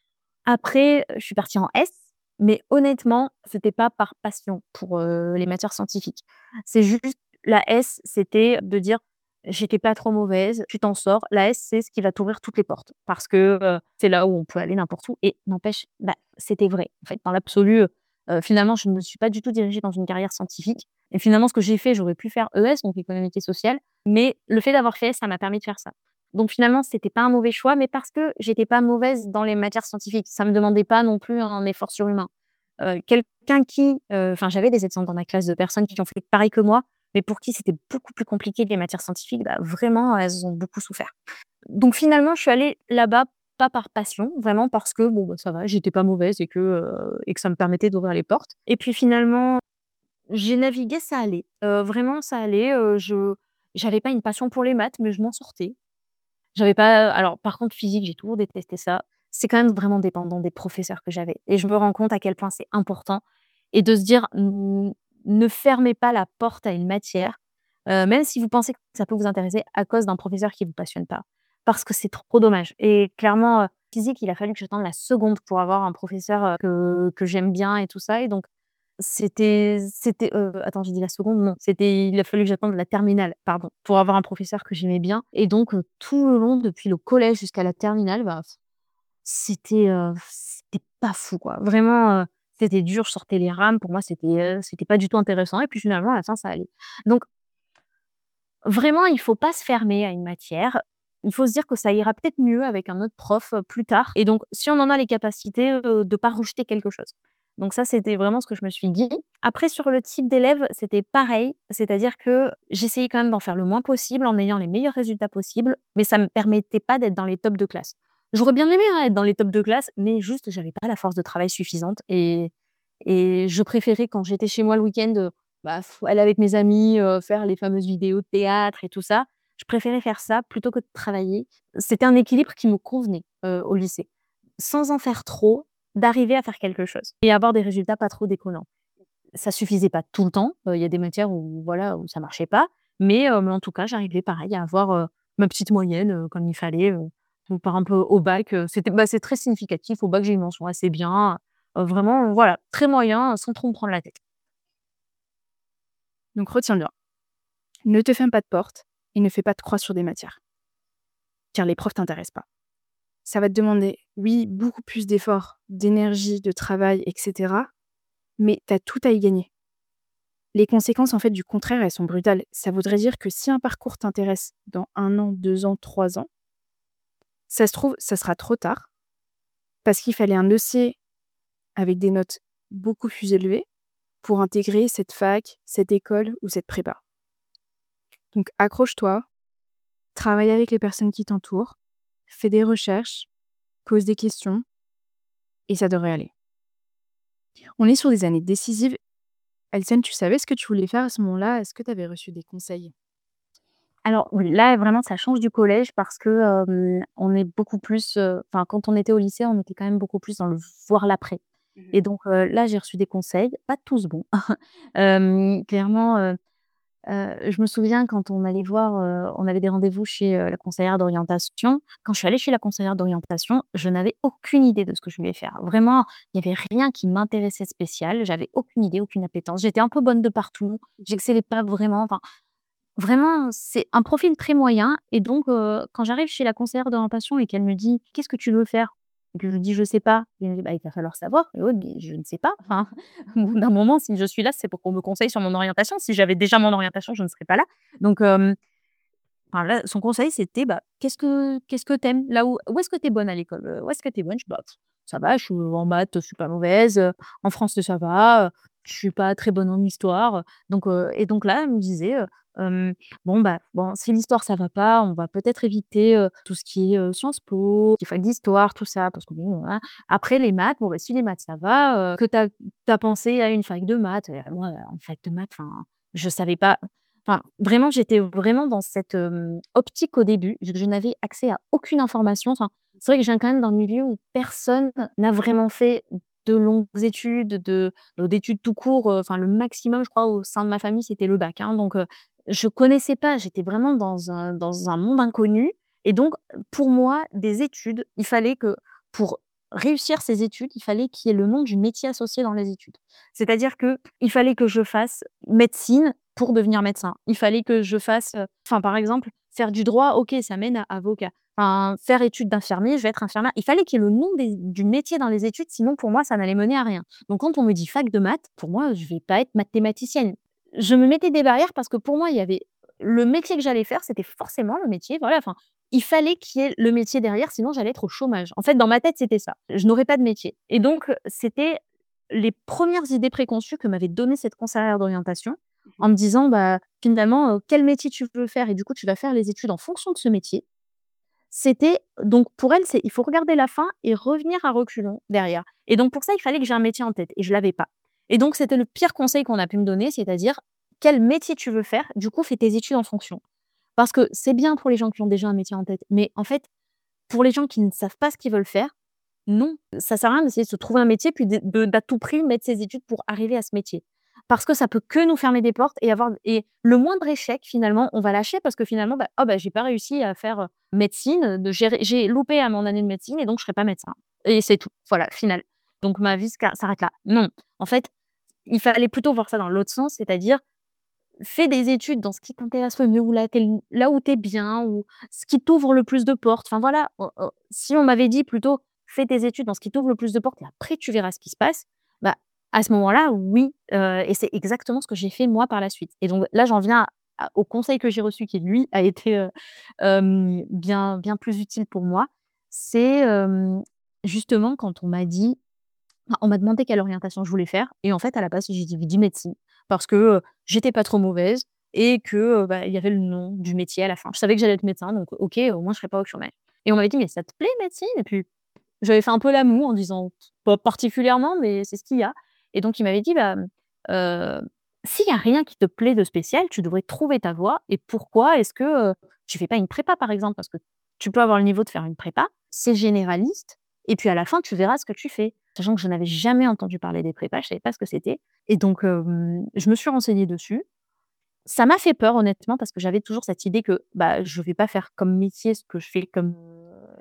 Après, je suis partie en S, mais honnêtement, c'était pas par passion pour, heu, les matières scientifiques. C'est juste la S, c'était de dire: «J'étais pas trop mauvaise, tu t'en sors». La S, c'est ce qui va t'ouvrir toutes les portes parce que, heu, c'est là où on peut aller n'importe où et n'empêche, bah, c'était vrai. En fait, dans l'absolu, heu finalement, je ne me suis pas du tout dirigée dans une carrière scientifique et finalement, ce que j'ai fait, j'aurais pu faire E S, donc économique et social, mais le fait d'avoir fait S, ça m'a permis de faire ça. Donc finalement, c'était pas un mauvais choix, mais parce que j'étais pas mauvaise dans les matières scientifiques. Ça me demandait pas non plus un effort surhumain. Heu, quelqu'un qui, heu enfin, j'avais des exemples dans ma classe de personnes qui ont fait pareil que moi, mais pour qui c'était beaucoup plus compliqué les matières scientifiques, bah, vraiment, elles ont beaucoup souffert. Donc finalement, je suis allée là-bas, pas par passion, vraiment parce que, bon, bah, ça va, j'étais pas mauvaise et que, heu et que ça me permettait d'ouvrir les portes et puis finalement, j'ai navigué, ça allait. Heu, vraiment, ça allait, heu, je j'avais pas une passion pour les maths, mais je m'en sortais. J'avais pas alors par contre physique, j'ai toujours détesté ça. C'est quand même vraiment dépendant des professeurs que j'avais et je me rends compte à quel point c'est important et de se dire: «N ne fermez pas la porte à une matière, heu, même si vous pensez que ça peut vous intéresser à cause d'un professeur qui vous passionne pas». Parce que c'est trop dommage et clairement, heu, physique, il a fallu que j'attende la seconde pour avoir un professeur, heu, que que j'aime bien et tout ça et donc c'était c'était, heu, attends, j'ai dit la seconde? Non, c'était il a fallu que j'attende la terminale, pardon, pour avoir un professeur que j'aimais bien et donc heu, tout le long, depuis le collège jusqu'à la terminale, bah, c'était, heu, c'était pas fou, quoi. Vraiment, heu, c'était dur, je sortais les rames. Pour moi, c'était, heu, c'était pas du tout intéressant et puis finalement, à la fin, ça allait. Donc vraiment, il faut pas se fermer à une matière. Il faut se dire que ça ira peut-être mieux avec un autre prof, heu, plus tard et donc si on en a les capacités, heu, de pas rejeter quelque chose. Donc ça, c'était vraiment ce que je me suis dit. Après sur le type d'élève, c'était pareil, c'est-à-dire que j'essayais quand même d'en faire le moins possible en ayant les meilleurs résultats possibles, mais ça me permettait pas d'être dans les tops de classe. J'aurais bien aimé, hein, être dans les tops de classe, mais juste j'avais pas la force de travail suffisante et et je préférais quand j'étais chez moi le week-end, bah, f aller avec mes amis, heu, faire les fameuses vidéos de théâtre et tout ça. Je préférais faire ça plutôt que de travailler. C'était un équilibre qui me convenait, heu, au lycée. Sans en faire trop, d'arriver à faire quelque chose et avoir des résultats pas trop déconnants. Ça suffisait pas tout le temps, heu, il y a des matières où voilà, où ça marchait pas, mais heu, mais en tout cas, j'arrivais pareil à avoir, heu, ma petite moyenne, heu, comme il fallait, heu. On part un peu au bac, heu, c'était bah, c'est très significatif. Au bac, j'ai une mention assez bien, heu, vraiment, voilà, très moyen, sans trop me prendre la tête. Donc retiens bien, ne te ferme pas de porte et ne fais pas de croix sur des matières, car les profs t'intéressent pas. Ça va te demander, oui, beaucoup plus d'efforts, d'énergie, de travail, et cetera, mais tu as tout à y gagner. Les conséquences, en fait, du contraire, elles sont brutales. Ça voudrait dire que si un parcours t'intéresse dans un an, deux ans, trois ans, ça se trouve, ça sera trop tard parce qu'il fallait un E C avec des notes beaucoup plus élevées pour intégrer cette fac, cette école ou cette prépa. Donc accroche-toi, travaille avec les personnes qui t'entourent, fais des recherches, pose des questions et ça devrait aller. On est sur des années décisives. Alcène, tu savais ce que tu voulais faire à ce moment-là? Est-ce que tu avais reçu des conseils? Alors oui, là, vraiment, ça change du collège parce que, hem, on est beaucoup plus, heu enfin, quand on était au lycée, on était quand même beaucoup plus dans le voir l'après Mmh. et donc heu, là, j'ai reçu des conseils, pas tous bons. Hem, clairement, heu heu, je me souviens quand on allait voir, heu, on avait des rendez-vous chez, heu, la conseillère d'orientation. Quand je suis allée chez la conseillère d'orientation, je n'avais aucune idée de ce que je voulais faire. Vraiment, il y avait rien qui m'intéressait spécial. J'avais aucune idée, aucune appétence. J'étais un peu bonne de partout. J'excellais pas vraiment, enfin vraiment, c'est un profil très moyen et donc heu, quand j'arrive chez la conseillère d'orientation et qu'elle me dit: «Qu'est-ce que tu veux faire?» et que je lui dis: «Je sais pas». Elle me dit: «Bah, il va falloir savoir». Et l'autre dit: «Je ne sais pas». Enfin, au bout d'un moment, si je suis là, c'est pour qu'on me conseille sur mon orientation. Si j'avais déjà mon orientation, je ne serais pas là. Donc hem, enfin là, son conseil, c'était: «Bah, qu'est-ce que qu'est-ce que tu aimes? Là où où est-ce que tu es bonne à l'école? Heu, où est-ce que tu es bonne?» Je dis: «Bah, pff, ça va, je suis en maths, je suis pas mauvaise, heu, en français, ça va, heu, je suis pas très bonne en histoire». Donc heu et donc là, elle me disait, heu, hem: «Bon, bah, bon, si l'histoire, ça va pas, on va peut-être éviter, heu, tout ce qui est, heu, Sciences Po, les facs d'histoire, tout ça, parce que bon, voilà. Après les maths, bon, bah, si les maths, ça va, heu, que tu as pensé à une fac de maths». Et moi, en fac de maths, enfin, je savais pas. Enfin, vraiment, j'étais vraiment dans cette, hem, optique au début. Je je n'avais accès à aucune information. Enfin, c'est vrai que je viens quand même d'un milieu où personne n'a vraiment fait de longues études, de heu, d'études tout court, heu, enfin le maximum, je crois, au sein de ma famille, c'était le bac, hein. Donc heu, je connaissais pas, j'étais vraiment dans un dans un monde inconnu et donc pour moi, des études, il fallait que pour réussir ces études, il fallait qu'il y ait le nom du métier associé dans les études. C'est-à-dire qu'il fallait que je fasse médecine pour devenir médecin. Il fallait que je fasse, heu, enfin, par exemple, faire du droit, OK, ça mène à avocat. Enfin, faire études d'infirmier, je vais être infirmière. Il fallait qu'il y ait le nom des du métier dans les études, sinon pour moi, ça n'allait mener à rien. Donc quand on me dit fac de maths, pour moi, je vais pas être mathématicienne. Je me mettais des barrières parce que pour moi, il y avait le métier que j'allais faire, c'était forcément le métier, voilà, enfin, il fallait qu'il y ait le métier derrière, sinon j'allais être au chômage. En fait, dans ma tête, c'était ça. Je n'aurais pas de métier et donc heu, c'était les premières idées préconçues que m'avait donné cette conseillère d'orientation Mmh. en me disant: «Bah, finalement, heu, quel métier tu veux faire et du coup, tu vas faire les études en fonction de ce métier». C'était donc pour elle, c'est il faut regarder la fin et revenir à reculons derrière et donc pour ça, il fallait que j'ai un métier en tête et je l'avais pas et donc c'était le pire conseil qu'on a pu me donner, c'est-à-dire: «Quel métier tu veux faire? Du coup, fais tes études en fonction». Parce que c'est bien pour les gens qui ont déjà un métier en tête, mais en fait, pour les gens qui ne savent pas ce qu'ils veulent faire, non, ça sert à rien d'essayer de se trouver un métier puis de de d'à tout prix mettre ses études pour arriver à ce métier. Parce que ça peut que nous fermer des portes et avoir et le moindre échec finalement, on va lâcher parce que finalement, bah: «Oh bah, j'ai pas réussi à faire, heu, médecine, de j'ai j'ai loupé à mon année de médecine et donc je serai pas médecin» et c'est tout. Voilà, final. Donc ma vie sca s'arrête là. Non, en fait, il fallait plutôt voir ça dans l'autre sens, c'est-à-dire fais des études dans ce qui t'intéresse le mieux ou là quel là où tu es bien ou ce qui t'ouvre le plus de portes. Enfin voilà, heu heu, si on m'avait dit plutôt: «Fais tes études dans ce qui t'ouvre le plus de portes et après tu verras ce qui se passe», bah, à ce moment-là, oui, heu et c'est exactement ce que j'ai fait moi par la suite et donc là, j'en viens à au conseil que j'ai reçu qui lui a été, heu, hem, bien bien plus utile pour moi. C'est, hem, justement quand on m'a dit enfin, on m'a demandé quelle orientation je voulais faire et en fait, à la base, j'ai dit dit médecine parce que, heu, j'étais pas trop mauvaise et que, heu, bah, il y avait le nom du métier à la fin. Je savais que j'allais être médecin donc OK, au moins je serais pas au chômage et on m'avait dit: «Mais ça te plaît médecine?» et puis j'avais fait un peu la moue en disant: «Pas particulièrement, mais c'est ce qu'il y a» et donc il m'avait dit: «Bah, heu, s'il y a rien qui te plaît de spécial, tu devrais trouver ta voie et pourquoi est-ce que, heu, tu fais pas une prépa, par exemple?» parce que tu peux avoir le niveau de faire une prépa, c'est généraliste et puis à la fin, tu verras ce que tu fais. Sachant que je n'avais jamais entendu parler des prépas, je savais pas ce que c'était et donc hem, je me suis renseignée dessus. Ça m'a fait peur honnêtement parce que j'avais toujours cette idée que, bah, je vais pas faire comme métier ce que je fais comme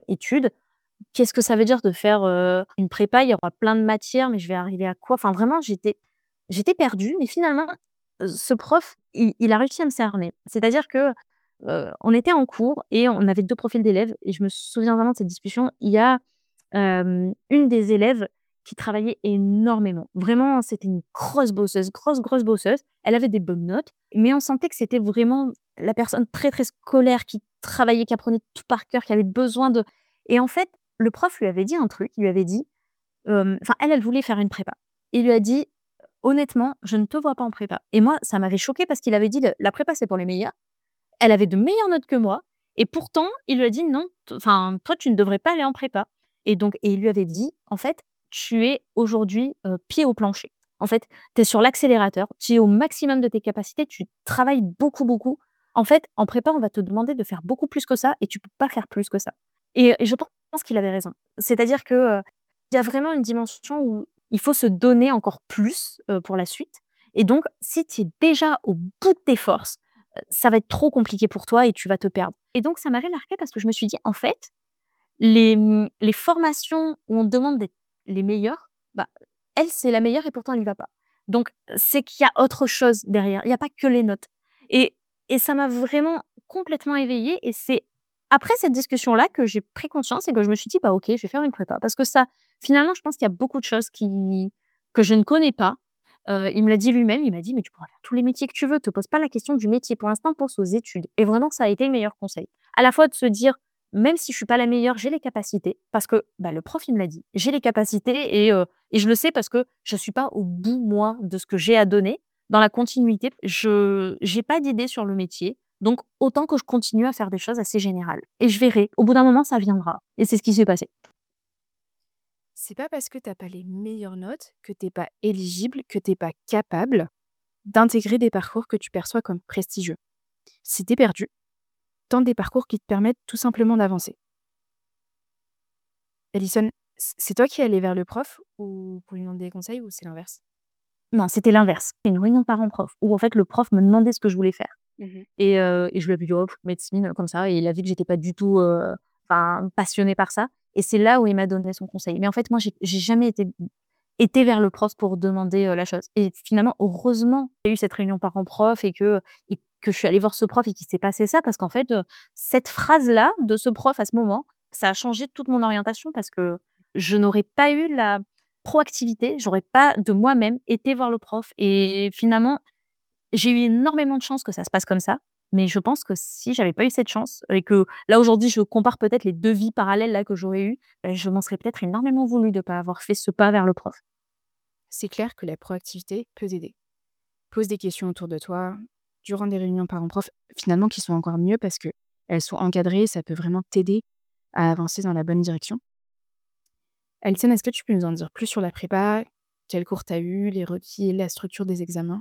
études. Qu'est-ce que ça veut dire de faire, heu, une prépa? Il y aura plein de matières, mais je vais arriver à quoi? Enfin vraiment j'étais j'étais perdue, mais finalement, heu, ce prof, il il a réussi à me cerner. C'est-à-dire que, heu, on était en cours et on avait deux profils d'élèves et je me souviens vraiment de cette discussion. Il y a, hem, une des élèves qui travaillait énormément. Vraiment, c'était une grosse bosseuse, grosse, grosse bosseuse. Elle avait des bonnes notes, mais on sentait que c'était vraiment la personne très, très scolaire qui travaillait, qui apprenait tout par cœur, qui avait besoin de et en fait, le prof lui avait dit un truc, il lui avait dit, hem, enfin elle, elle voulait faire une prépa. Il lui a dit: «Honnêtement, je ne te vois pas en prépa» et moi, ça m'avait choquée parce qu'il avait dit: «Le la prépa, c'est pour les meilleurs». Elle avait de meilleures notes que moi et pourtant, il lui a dit: «Non, t enfin, toi, tu ne devrais pas aller en prépa» et donc et il lui avait dit: «En fait, tu es aujourd'hui, heu, pied au plancher. En fait, tu es sur l'accélérateur, tu es au maximum de tes capacités, tu travailles beaucoup, beaucoup. En fait, en prépa, on va te demander de faire beaucoup plus que ça et tu peux pas faire plus que ça» et et je pense qu'il avait raison. C'est-à-dire que, heu, il y a vraiment une dimension où il faut se donner encore plus, heu, pour la suite et donc si tu es déjà au bout de tes forces, heu, ça va être trop compliqué pour toi et tu vas te perdre et donc ça m'avait marquée parce que je me suis dit: «En fait, les, mmh, les formations où on demande d'être les meilleurs, bah, elle, c'est la meilleure et pourtant elle y va pas. Donc c'est qu'il y a autre chose derrière, il y a pas que les notes» et et ça m'a vraiment complètement éveillée et c'est après cette discussion-là que j'ai pris conscience et que je me suis dit: «Bah, OK, je vais faire une prépa» parce que ça finalement, je pense qu'il y a beaucoup de choses qui que je ne connais pas. Heu, il me l'a dit lui-même, il m'a dit: «Mais tu pourras faire tous les métiers que tu veux, te pose pas la question du métier. Pour l'instant, pense aux études» et vraiment ça a été le meilleur conseil. À la fois de se dire: «Même si je suis pas la meilleure, j'ai les capacités» parce que, bah, le prof, il me l'a dit. J'ai les capacités et heu et je le sais parce que je suis pas au bout, moi, de ce que j'ai à donner. Dans la continuité, je j'ai pas d'idée sur le métier, donc autant que je continue à faire des choses assez générales et je verrai. Au bout d'un moment, ça viendra et c'est ce qui s'est passé. C'est pas parce que tu as pas les meilleures notes que tu es pas éligible, que tu es pas capable d'intégrer des parcours que tu perçois comme prestigieux. Si tu es perdu, tente des parcours qui te permettent tout simplement d'avancer. Alison, c c'est toi qui es allée vers le prof ou pour lui demander des conseils ou c'est l'inverse? Non, c'était l'inverse. C'est une réunion parents-prof où en fait le prof me demandait ce que je voulais faire. Mmh. Et heu et je lui avais dit: «Oh pff, médecine», comme ça et il a vu que j'étais pas du tout, heu, enfin passionnée par ça et c'est là où il m'a donné son conseil. Mais en fait, moi, j'ai j'ai jamais été été vers le prof pour demander, heu, la chose et finalement, heureusement, il y a eu cette réunion parents-prof et que et que je suis allée voir ce prof et qu'il s'est passé ça parce qu'en fait, heu, cette phrase-là de ce prof à ce moment, ça a changé toute mon orientation parce que je n'aurais pas eu la proactivité, j'aurais pas de moi-même été voir le prof et finalement j'ai eu énormément de chance que ça se passe comme ça, mais je pense que si j'avais pas eu cette chance et que là, aujourd'hui, je compare peut-être les deux vies parallèles là que j'aurais eues, heu, je m'en serais peut-être énormément voulu de pas avoir fait ce pas vers le prof. C'est clair que la proactivité peut t'aider. Pose des questions autour de toi, durant des réunions parents-prof, finalement qui sont encore mieux parce qu'elles sont encadrées, ça peut vraiment t'aider à avancer dans la bonne direction. Alison, est-ce que tu peux nous en dire plus sur la prépa? Quels cours tu as eu, les requis, la structure des examens?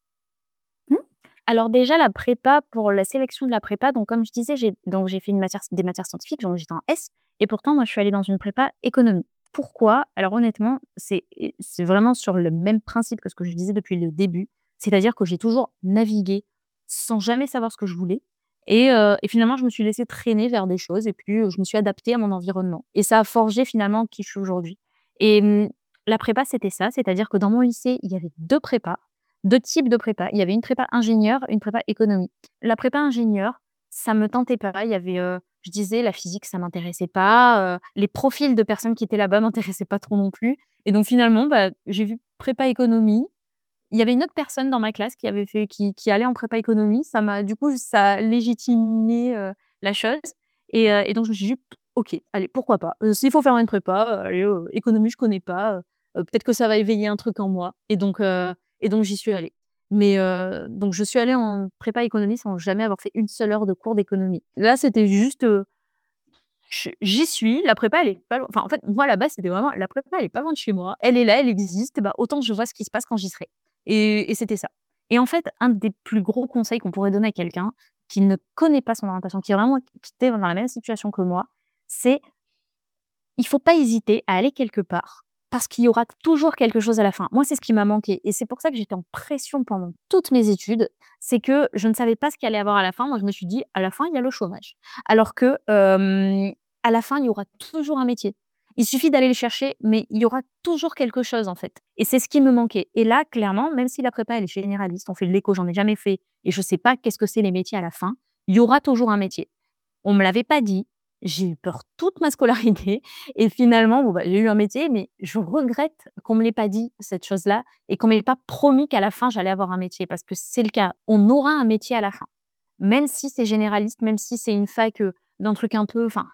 Mmh. Alors déjà la prépa, pour la sélection de la prépa, donc comme je disais, j'ai donc j'ai fait une matière des matières scientifiques, donc j'étais en S et pourtant moi je suis allée dans une prépa économie. Pourquoi? Alors honnêtement, c'est c'est vraiment sur le même principe que ce que je disais depuis le début, c'est-à-dire que j'ai toujours navigué sans jamais savoir ce que je voulais et heu et finalement je me suis laissée traîner vers des choses et puis, heu, je me suis adaptée à mon environnement et ça a forgé finalement qui je suis aujourd'hui et mmh, la prépa c'était ça, c'est-à-dire que dans mon lycée, il y avait deux prépas deux types de prépa. Il y avait une prépa ingénieur, une prépa économie. La prépa ingénieur, ça me tentait pas. Il y avait, heu, je disais la physique, ça m'intéressait pas, heu, les profils de personnes qui étaient là-bas m'intéressaient pas trop non plus et donc finalement, bah, j'ai vu prépa économie. Il y avait une autre personne dans ma classe qui avait fait qui qui allait en prépa économie. Ça m'a du coup, ça a légitimé, heu, la chose et heu et donc je me suis dit: «OK, allez, pourquoi pas? Heu, s'il faut faire une prépa, heu, allez, heu, économie, je connais pas, heu heu, peut-être que ça va éveiller un truc en moi» et donc heu et donc j'y suis allée. Mais heu, donc je suis allée en prépa économie sans jamais avoir fait une seule heure de cours d'économie. Là, c'était juste, heu, je j'y suis, la prépa, elle est pas loin enfin, en fait, moi, à la base, c'était vraiment la prépa, elle est pas loin de chez moi. Elle est là, elle existe, bah, autant que je vois ce qui se passe quand j'y serai et et c'était ça et en fait, un des plus gros conseils qu'on pourrait donner à quelqu'un qui ne connaît pas son orientation, qui est vraiment qui était dans la même situation que moi, c'est il faut pas hésiter à aller quelque part parce qu'il y aura toujours quelque chose à la fin. Moi, c'est ce qui m'a manqué et c'est pour ça que j'étais en pression pendant toutes mes études. C'est que je ne savais pas ce qu'il allait y avoir à la fin. Moi, je me suis dit: «À la fin, il y a le chômage». Alors que, hem, à la fin, il y aura toujours un métier. Il suffit d'aller le chercher, mais il y aura toujours quelque chose, en fait et c'est ce qui me manquait et là, clairement, même si la prépa, elle est généraliste, on fait de l'éco, j'en ai jamais fait et je sais pas qu'est-ce que c'est les métiers à la fin, il y aura toujours un métier. On me l'avait pas dit, j'ai eu peur toute ma scolarité et finalement, bon, bah, j'ai eu un métier, mais je regrette qu'on me l'ait pas dit, cette chose-là et qu'on m'ait pas promis qu'à la fin, j'allais avoir un métier parce que c'est le cas. On aura un métier à la fin. Même si c'est généraliste, même si c'est une fac, heu, d'un truc un peu enfin,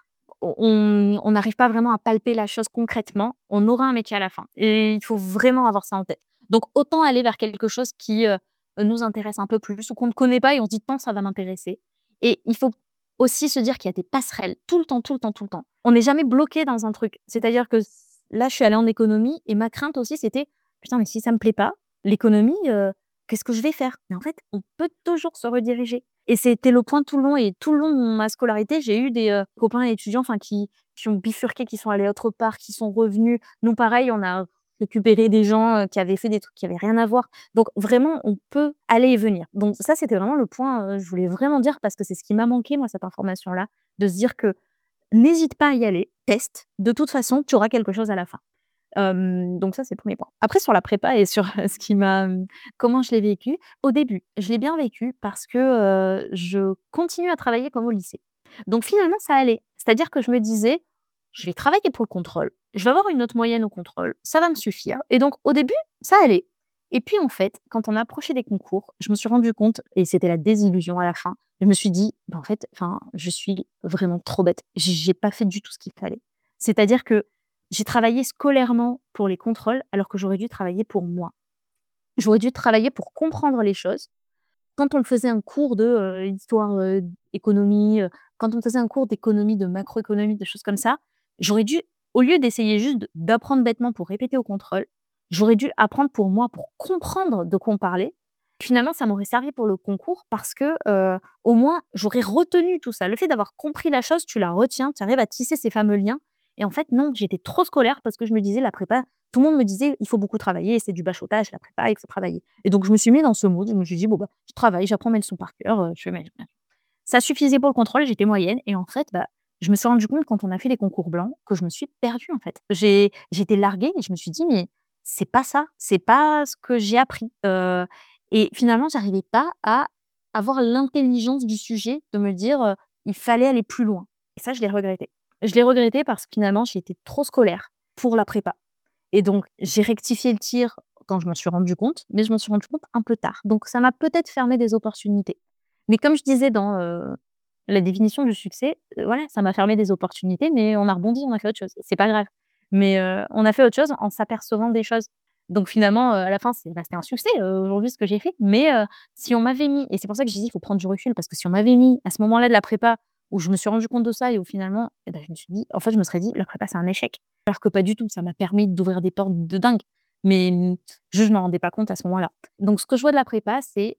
on on n'arrive pas vraiment à palper la chose concrètement, on aura un métier à la fin et il faut vraiment avoir ça en tête. Donc autant aller vers quelque chose qui, heu, nous intéresse un peu plus ou qu'on ne connaît pas et on se dit: «Tant ça va m'intéresser» et il faut aussi se dire qu'il y a des passerelles tout le temps, tout le temps, tout le temps. On n'est jamais bloqué dans un truc. C'est-à-dire que s là, je suis allée en économie et ma crainte aussi, c'était: «Putain, mais si ça me plaît pas, l'économie, heu, qu'est-ce que je vais faire?» mais en fait, on peut toujours se rediriger et c'était le point tout le long et tout le long de ma scolarité, j'ai eu des, heu, copains étudiants, enfin, qui qui ont bifurqué, qui sont allés autre part, qui sont revenus. Nous, pareil, on a récupéré des gens, heu, qui avaient fait des trucs qui avaient rien à voir. Donc vraiment, on peut aller et venir. Donc ça, c'était vraiment le point, heu, je voulais vraiment dire parce que c'est ce qui m'a manqué, moi, cette information-là, de se dire que n'hésite pas à y aller, teste, de toute façon, tu auras quelque chose à la fin. Hem, donc ça, c'est le premier point. Après sur la prépa et sur ce qui m'a, mmh comment je l'ai vécu, au début, je l'ai bien vécu parce que, heu, je continue à travailler comme au lycée. Donc finalement, ça allait. C'est-à-dire que je me disais: «Je vais travailler pour le contrôle, je vais avoir une note moyenne au contrôle, ça va me suffire» et donc au début, ça allait et puis en fait, quand on approchait des concours, je me suis rendu compte et c'était la désillusion à la fin, je me suis dit: «Bah, en fait, enfin, je suis vraiment trop bête. J'ai j'ai pas fait du tout ce qu'il fallait». C'est-à-dire que j'ai travaillé scolairement pour les contrôles alors que j'aurais dû travailler pour moi. J'aurais dû travailler pour comprendre les choses. Quand on me faisait un cours de, heu, histoire, heu, économie, heu, quand on me faisait un cours d'économie, de macroéconomie, des choses comme ça, j'aurais dû, au lieu d'essayer juste d d'apprendre bêtement pour répéter au contrôle, j'aurais dû apprendre pour moi, pour comprendre de quoi on parlait. Finalement, ça m'aurait servi pour le concours parce que, heu, au moins, j'aurais retenu tout ça. Le fait d'avoir compris la chose, tu la retiens, tu arrives à tisser ces fameux liens et en fait, non, j'étais trop scolaire parce que je me disais: «La prépa», tout le monde me disait: «Il faut beaucoup travailler, c'est du bachotage, la prépa, il faut travailler» et donc je me suis mis dans ce mood, je me suis dit: «Bon, bah, je travaille, j'apprends mes leçons par cœur, heu, je fais mes» ça suffisait pour le contrôle, j'étais moyenne et en fait, bah, je me suis rendu compte quand on a fait les concours blancs que je me suis perdue, en fait. J'ai j'étais larguée et je me suis dit: «Mais c'est pas ça, c'est pas ce que j'ai appris», heu et finalement, j'arrivais pas à avoir l'intelligence du sujet, de me dire, heu: «Il fallait aller plus loin» et ça, je l'ai regretté. Je l'ai regretté parce que finalement, j'ai été trop scolaire pour la prépa et donc j'ai rectifié le tir quand je m'en suis rendu compte, mais je m'en suis rendu compte un peu tard. Donc ça m'a peut-être fermé des opportunités. Mais comme je disais dans, heu, la définition du succès, heu, voilà, ça m'a fermé des opportunités, mais on a rebondi, on a fait autre chose. C'est pas grave. Mais, heu, on a fait autre chose en s'apercevant des choses. Donc finalement, heu, à la fin, c'est resté un succès, heu, aujourd'hui, ce que j'ai fait. Mais, heu, si on m'avait mis et c'est pour ça que je dis: «Il faut prendre du recul» parce que si on m'avait mis à ce moment-là de la prépa, où je me suis rendu compte de ça et où finalement, et bah, je me suis dit en fait, je me serais dit: «La prépa, c'est un échec». Alors que pas du tout, ça m'a permis d'ouvrir des portes de dingue. Mais, mmh, juste je m'en rendais pas compte à ce moment-là. Donc ce que je vois de la prépa, c'est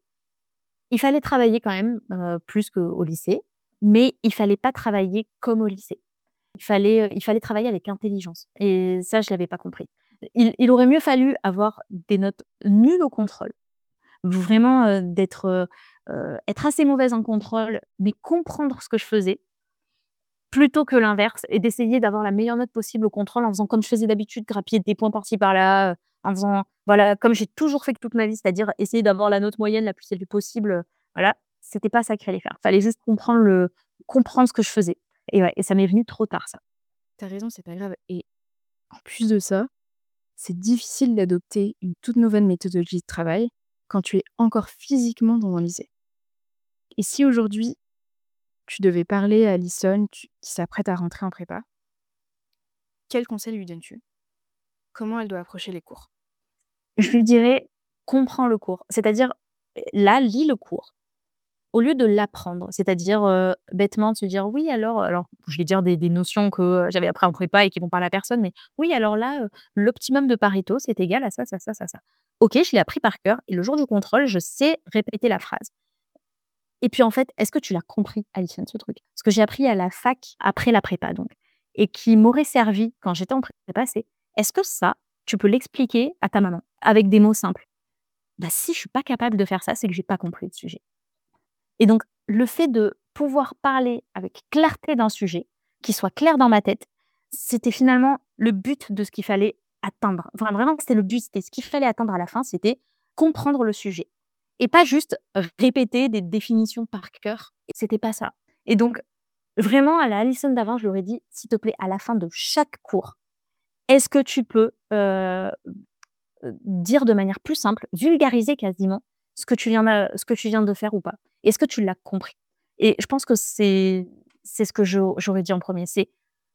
il fallait travailler quand même, heu, plus qu'au lycée, mais il fallait pas travailler comme au lycée. Il fallait, heu, il fallait travailler avec intelligence et ça, je l'avais pas compris. Il il aurait mieux fallu avoir des notes nulles au contrôle, vraiment, heu, d'être, heu heu, être assez mauvaise en contrôle, mais comprendre ce que je faisais plutôt que l'inverse et d'essayer d'avoir la meilleure note possible au contrôle en faisant comme je faisais d'habitude, grappiller des points par-ci par-là, heu, en faisant voilà, comme j'ai toujours fait toute ma vie, c'est-à-dire essayer d'avoir la note moyenne la plus élevée possible, heu, voilà, c'était pas ça qu'il fallait faire. Fallait juste comprendre le comprendre ce que je faisais et ouais et ça m'est venu trop tard ça. Tu as raison, c'est pas grave et en plus de ça, c'est difficile d'adopter une toute nouvelle méthodologie de travail quand tu es encore physiquement dans un lycée. Et si aujourd'hui, tu devais parler à Alison tu qui s'apprête à rentrer en prépa quel conseil lui donnes-tu? Comment elle doit approcher les cours? Je lui dirais: «Comprends le cours». C'est-à-dire, heu, là, lis le cours. Au lieu de l'apprendre, c'est-à-dire, heu, bêtement de se dire: «Oui alors» alors je vais dire des des notions que, heu, j'avais appris en prépa et qui vont parler à personne, mais: «Oui alors là, heu, l'optimum de Pareto, c'est égal à ça, ça, ça, ça, ça». OK, je l'ai appris par cœur et le jour du contrôle, je sais répéter la phrase. Et puis en fait, est-ce que tu l'as compris, Alison, ce truc? Ce que j'ai appris à la fac, après la prépa donc et qui m'aurait servi quand j'étais en prépa, c'est: «Est-ce que ça, tu peux l'expliquer à ta maman avec des mots simples?» Bah, si je suis pas capable de faire ça, c'est que j'ai pas compris le sujet et donc le fait de pouvoir parler avec clarté d'un sujet, qui soit clair dans ma tête. C'était finalement le but de ce qu'il fallait atteindre. Enfin, vraiment, c'était le but, c'était ce qu'il fallait atteindre à la fin, c'était comprendre le sujet et pas juste répéter des définitions par cœur. C'était pas ça. Et donc, vraiment, à la Alison d'avant, je lui aurais dit: «S'il te plaît, à la fin de chaque cours, est-ce que tu peux, heu heu, dire de manière plus simple, vulgariser quasiment ce que tu viens de ce que tu viens de faire ou pas? Est-ce que tu l'as compris?» Et je pense que c'est c'est ce que j'au j'aurais dit en premier. C'est: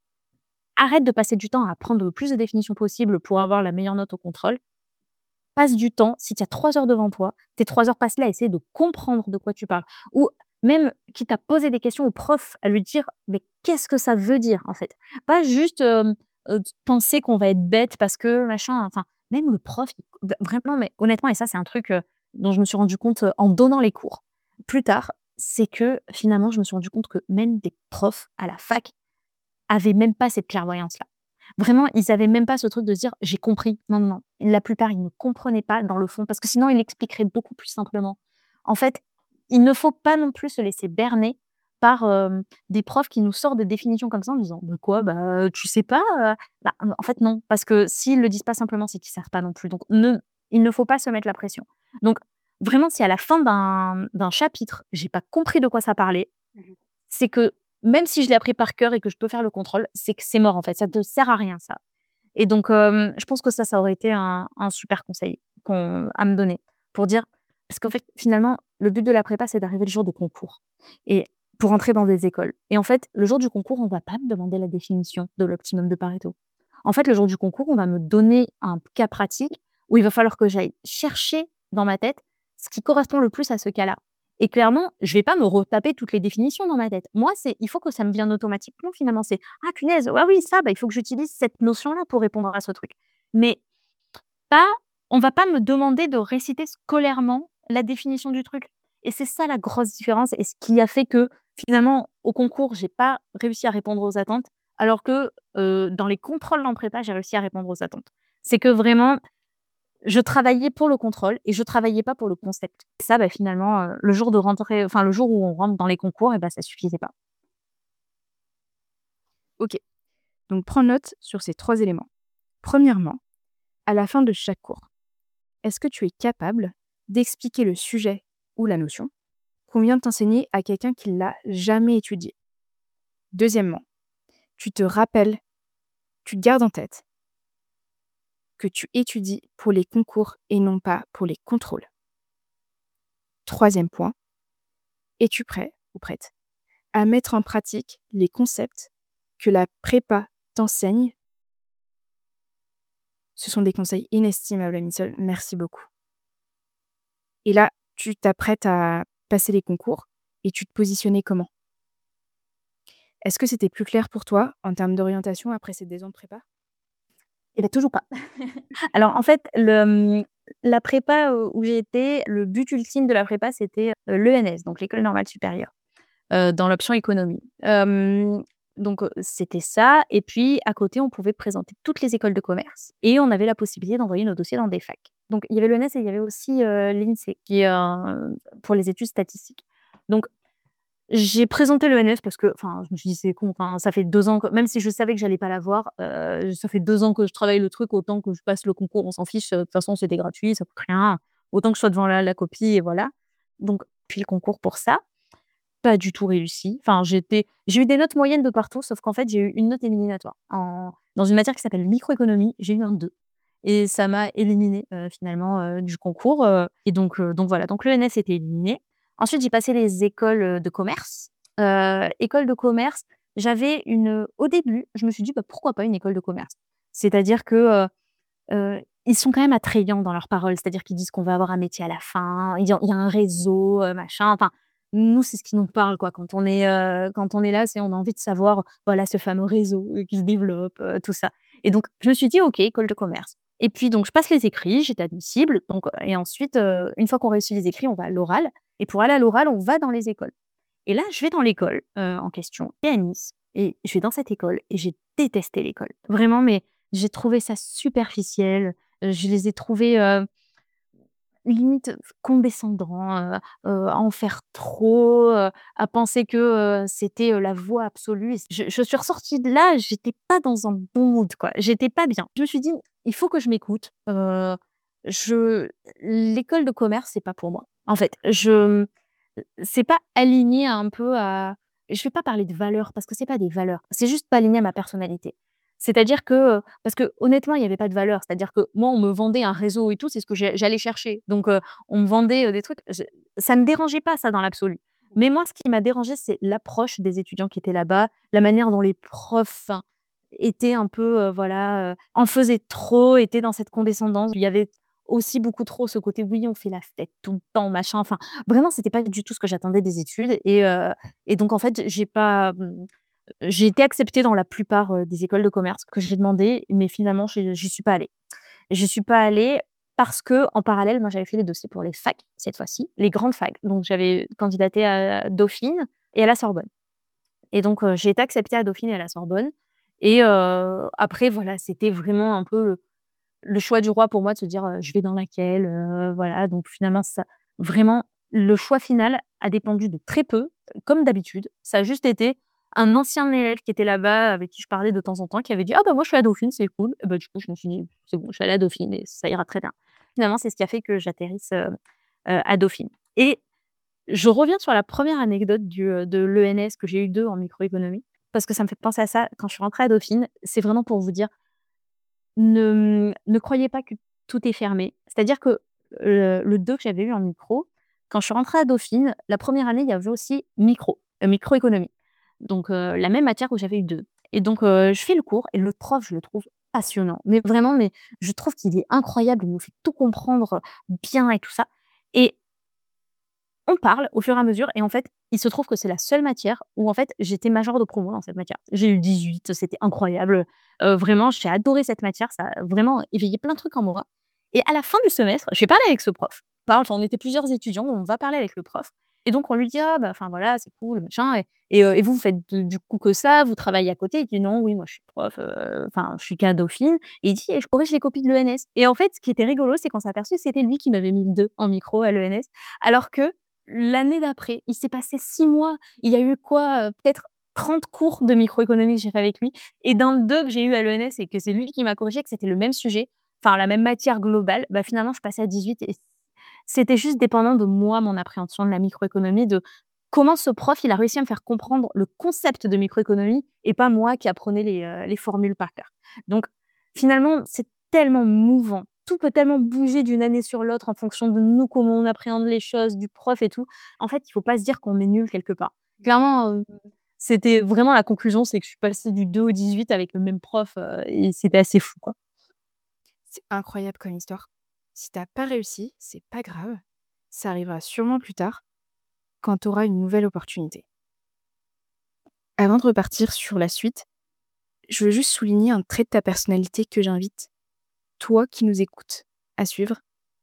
«Arrête de passer du temps à apprendre le plus de définitions possible pour avoir la meilleure note au contrôle. Passe du temps, si tu as trois heures devant toi, tes trois heures, passe-les à essayer de comprendre de quoi tu parles». Ou même quitte à poser des questions au prof, à lui dire: «Mais qu'est-ce que ça veut dire, en fait?» Pas juste, hem, heu, penser qu'on va être bête parce que machin, enfin, même le prof, il v vraiment, mais honnêtement, et ça, c'est un truc, heu, dont je me suis rendu compte, heu, en donnant les cours plus tard, c'est que finalement, je me suis rendu compte que même des profs à la fac avaient même pas cette clairvoyance-là. Vraiment, ils avaient même pas ce truc de se dire: «J'ai compris». Non, non, non. La plupart, ils ne comprenaient pas dans le fond parce que sinon, ils l'expliqueraient beaucoup plus simplement. En fait, il ne faut pas non plus se laisser berner par, hem, des profs qui nous sortent des définitions comme ça en disant: «Mais quoi? Bah, heu, tu sais pas, heu?» Bah, en fait, non, parce que s'ils le disent pas simplement, c'est qu'ils savent pas non plus. Donc ne il ne faut pas se mettre la pression. Donc vraiment, si à la fin d'un d'un chapitre, j'ai pas compris de quoi ça parlait, Mmh. c'est que même si je l'ai appris par cœur et que je peux faire le contrôle, c'est que c'est mort, en fait, ça te sert à rien ça. Et donc hem, je pense que ça, ça aurait été un un super conseil qu'on à me donner pour dire parce qu'en fait, finalement, le but de la prépa, c'est d'arriver le jour du concours et pour entrer dans des écoles et en fait, le jour du concours, on va pas me demander la définition de l'optimum de Pareto. En fait, le jour du concours, on va me donner un cas pratique où il va falloir que j'aille chercher dans ma tête ce qui correspond le plus à ce cas-là. Et clairement, je vais pas me retaper toutes les définitions dans ma tête. Moi, c'est il faut que ça me vienne automatiquement finalement. C'est: «Ah punaise, ouais, oui, ça, bah, il faut que j'utilise cette notion-là pour répondre à ce truc». Mais pas on va pas me demander de réciter scolairement la définition du truc. Et c'est ça la grosse différence et ce qui a fait que finalement, au concours, j'ai pas réussi à répondre aux attentes, alors que, heu, dans les contrôles en prépa, j'ai réussi à répondre aux attentes. C'est que vraiment je travaillais pour le contrôle et je travaillais pas pour le concept. Et ça, bah, finalement, heu, le jour de rentrer enfin, le jour où on rentre dans les concours et bah, ça suffisait pas. OK, donc prends note sur ces trois éléments. Premièrement, à la fin de chaque cours, est-ce que tu es capable d'expliquer le sujet ou la notion qu'on vient de t'enseigner à quelqu'un qui l'a jamais étudié? Deuxièmement, tu te rappelles, tu te gardes en tête que tu étudies pour les concours et non pas pour les contrôles. Troisième point, es-tu prêt ou prête à mettre en pratique les concepts que la prépa t'enseigne? Ce sont des conseils inestimables, Amisol, merci beaucoup. Et là, tu t'apprêtes à passer les concours et tu te positionnais comment? Est-ce que c'était plus clair pour toi en termes d'orientation après ces deux ans de prépa? Et bah, toujours pas. Alors en fait, le, mmh, la prépa, heu, où j'ai été, le but ultime de la prépa, c'était, heu, l'E N S, donc l'École normale supérieure, heu, dans l'option économie. Hem, donc heu, c'était ça et puis à côté, on pouvait présenter toutes les écoles de commerce et on avait la possibilité d'envoyer nos dossiers dans des facs. Donc il y avait l'E N S et il y avait aussi, heu, l'INSEE qui est un pour les études statistiques. Donc j'ai présenté l'E N S parce que enfin, je me suis dit: «C'est con, enfin, ça fait deux ans que» même si je savais que j'allais pas l'avoir, heu, ça fait deux ans que je travaille le truc, autant que je passe le concours, on s'en fiche, heu, de toute façon, c'était gratuit, ça coûte rien. Autant que je sois devant la la copie et voilà. Donc puis le concours pour ça, pas du tout réussi. Enfin, j'étais j'ai eu des notes moyennes de partout, sauf qu'en fait, j'ai eu une note éliminatoire. En dans une matière qui s'appelle microéconomie, j'ai eu un deux et ça m'a éliminée, heu, finalement, heu, du concours, heu et donc heu, donc voilà, donc l'E N S était éliminé. Ensuite, j'ai passé les écoles, heu, de commerce. Heu, école de commerce, j'avais une, au début, je me suis dit: «Bah, pourquoi pas une école de commerce?» C'est-à-dire que, heu heu, ils sont quand même attrayants dans leurs paroles, c'est-à-dire qu'ils disent qu'on va avoir un métier à la fin, il y a il y a un réseau, heu, machin, enfin, nous, c'est ce qui nous parle, quoi. Quand on est, heu, quand on est là, c'est on a envie de savoir, voilà, ce fameux réseau, heu, qui se développe, heu, tout ça et donc je me suis dit: «OK, école de commerce» et puis donc je passe les écrits, j'étais admissible donc et ensuite, heu, une fois qu'on réussit les écrits, on va à l'oral et pour aller à l'oral, on va dans les écoles et là, je vais dans l'école, heu, en question, qui est à Nice et je vais dans cette école et j'ai détesté l'école. Vraiment, mais j'ai trouvé ça superficiel, heu, je les ai trouvés, heu limite condescendant, heu heu, à en faire trop, heu, à penser que, heu, c'était, heu, la voie absolue. Je je suis ressortie de là, j'étais pas dans un bon mood, quoi. J'étais pas bien. Je me suis dit: «Il faut que je m'écoute, heu, je l'école de commerce, c'est pas pour moi». En fait, je c'est pas aligné un peu à je vais pas parler de valeurs parce que c'est pas des valeurs, c'est juste pas aligné à ma personnalité. C'est-à-dire que, heu parce que honnêtement, il y avait pas de valeurs. C'est-à-dire que moi, on me vendait un réseau et tout, c'est ce que j'ai j'allais chercher. Donc, heu, on me vendait, heu, des trucs, je ça me dérangeait pas ça dans l'absolu. Mais moi, ce qui m'a dérangé, c'est l'approche des étudiants qui étaient là-bas, la manière dont les profs étaient un peu, heu, voilà, heu, en faisaient trop, étaient dans cette condescendance. Il y avait aussi beaucoup trop ce côté: «Oui, on fait la fête tout le temps, machin». Enfin, vraiment, c'était pas du tout ce que j'attendais des études et heu et donc en fait, j'ai pas, mmh, j'ai été acceptée dans la plupart, heu, des écoles de commerce que j'ai demandé, mais finalement, j'y j'y suis pas allée. J'y suis pas allée parce qu'en parallèle, moi, j'avais fait les dossiers pour les facs, cette fois-ci, les grandes facs. Donc j'avais candidaté à Dauphine et à la Sorbonne et donc heu, j'ai été acceptée à Dauphine et à la Sorbonne et heu, après voilà, c'était vraiment un peu le le choix du roi pour moi de se dire, heu: «Je vais dans laquelle?» heu, voilà, donc finalement ça vraiment le choix final a dépendu de très peu, comme d'habitude. Ça a juste été un ancien élève qui était là-bas, avec qui je parlais de temps en temps, qui avait dit: «Ah bah moi je suis à Dauphine, c'est cool». Et bah du coup je me suis dit: «C'est bon, je suis allée à Dauphine et ça ira très bien». Finalement, c'est ce qui a fait que j'atterrisse, heu heu, à Dauphine et je reviens sur la première anecdote du, heu, de l'E N S que j'ai eu deux en microéconomie, parce que ça me fait penser à ça. Quand je suis rentrée à Dauphine, c'est vraiment pour vous dire ne, mmh, ne croyez pas que tout est fermé. C'est-à-dire que le le deux que j'avais eu en micro, quand je suis rentrée à Dauphine, la première année, il y avait aussi micro, heu, microéconomie. Donc heu, la même matière où j'avais eu deux. Et donc heu, je fais le cours et le prof, je le trouve passionnant. Mais vraiment, mais je trouve qu'il est incroyable, il nous fait tout comprendre bien et tout ça et on parle au fur et à mesure et en fait, il se trouve que c'est la seule matière où en fait, j'étais majeure de promo dans cette matière. J'ai eu dix-huit, c'était incroyable, heu, vraiment, j'ai adoré cette matière, ça a vraiment éveillé plein de trucs en moi et à la fin du semestre, j'ai parlé avec ce prof. Parle enfin, on était plusieurs étudiants, on va parler avec le prof et donc on lui dit: «Ah bah, enfin voilà, c'est cool, machin et et heu, et vous, vous faites de du coup que ça, vous travaillez à côté?» Il dit: «Non, oui, moi je suis prof, heu, enfin je suis qu'à Dauphine» et il dit: «Et je corrige les copies de l'E N S» et en fait, ce qui était rigolo, c'est qu'on s'est aperçu que c'était lui qui m'avait mis le deux en micro à l'E N S alors que l'année d'après, il s'est passé six mois. Il y a eu quoi, heu, peut-être trente cours de microéconomie que j'ai fait avec lui et dans le deux que j'ai eu à l'E N S et que c'est lui qui m'a corrigé, que c'était le même sujet, enfin la même matière globale, bah, finalement je passais à dix-huit et c'était juste dépendant de moi, mon appréhension de la microéconomie, de comment ce prof, il a réussi à me faire comprendre le concept de microéconomie et pas moi qui apprenais les, heu, les formules par cœur. Donc finalement, c'est tellement mouvant. Tout peut tellement bouger d'une année sur l'autre en fonction de nous, comment on appréhende les choses, du prof et tout. En fait, il faut pas se dire qu'on est nul quelque part. Clairement, heu, c'était vraiment la conclusion, c'est que je suis passée du deux au dix-huit avec le même prof, heu et c'était assez fou, quoi. C'est incroyable comme histoire. Si t'as pas réussi, c'est pas grave. Ça arrivera sûrement plus tard, quand tu auras une nouvelle opportunité. Avant de repartir sur la suite, je veux juste souligner un trait de ta personnalité que j'invite, toi qui nous écoutes, à suivre.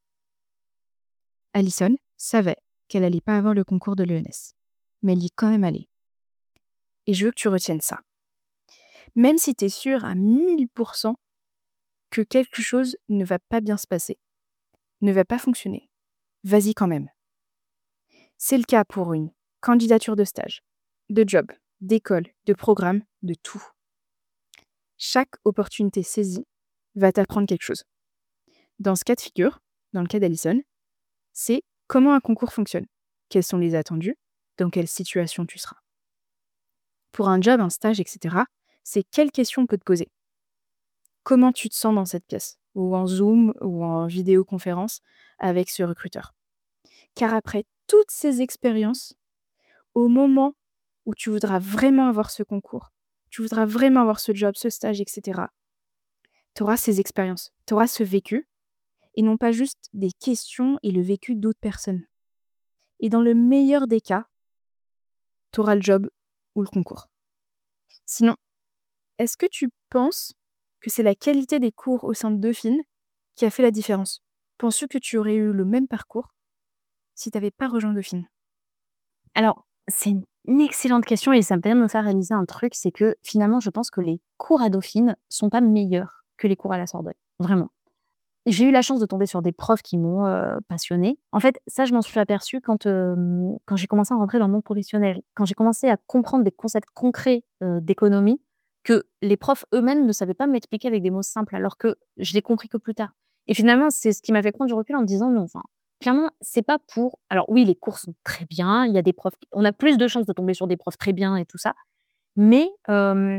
Alison savait qu'elle allait pas avoir le concours de l'E N S, mais elle y est quand même allée. Et je veux que tu retiennes ça. Même si tu es sûre à mille pour cent que quelque chose ne va pas bien se passer, ne va pas fonctionner, vas-y quand même. C'est le cas pour une candidature de stage, de job, d'école, de programme, de tout. Chaque opportunité saisie va t'apprendre quelque chose. Dans ce cas de figure, dans le cas d'Alison, c'est comment un concours fonctionne, quels sont les attendus, dans quelle situation tu seras. Pour un job, un stage, et cetera, c'est quelles questions on peut te poser. Comment tu te sens dans cette pièce, ou en Zoom, ou en vidéoconférence avec ce recruteur. Car après toutes ces expériences, au moment où tu voudras vraiment avoir ce concours, tu voudras vraiment avoir ce job, ce stage, et cetera, tu auras ces expériences, tu auras ce vécu, et non pas juste des questions et le vécu d'autres personnes. Et dans le meilleur des cas, tu auras le job ou le concours. Sinon, est-ce que tu penses que c'est la qualité des cours au sein de Dauphine qui a fait la différence? Penses-tu que tu aurais eu le même parcours si tu n'avais pas rejoint Dauphine? Alors, c'est une excellente question et ça me permet de me faire réaliser un truc, c'est que finalement, je pense que les cours à Dauphine sont pas meilleurs que les cours à la Sorbonne, vraiment. J'ai eu la chance de tomber sur des profs qui m'ont, heu, passionnée. En fait, ça, je m'en suis aperçue quand, hem, quand j'ai commencé à rentrer dans le monde professionnel. Quand j'ai commencé à comprendre des concepts concrets, heu, d'économie, que les profs eux-mêmes ne savaient pas m'expliquer avec des mots simples, alors que je l'ai compris que plus tard. Et finalement, c'est ce qui m'a fait prendre du recul en me disant: «Non, enfin, clairement, c'est pas pour» alors oui, les cours sont très bien, il y a des profs on a plus de chances de tomber sur des profs très bien et tout ça, mais hem,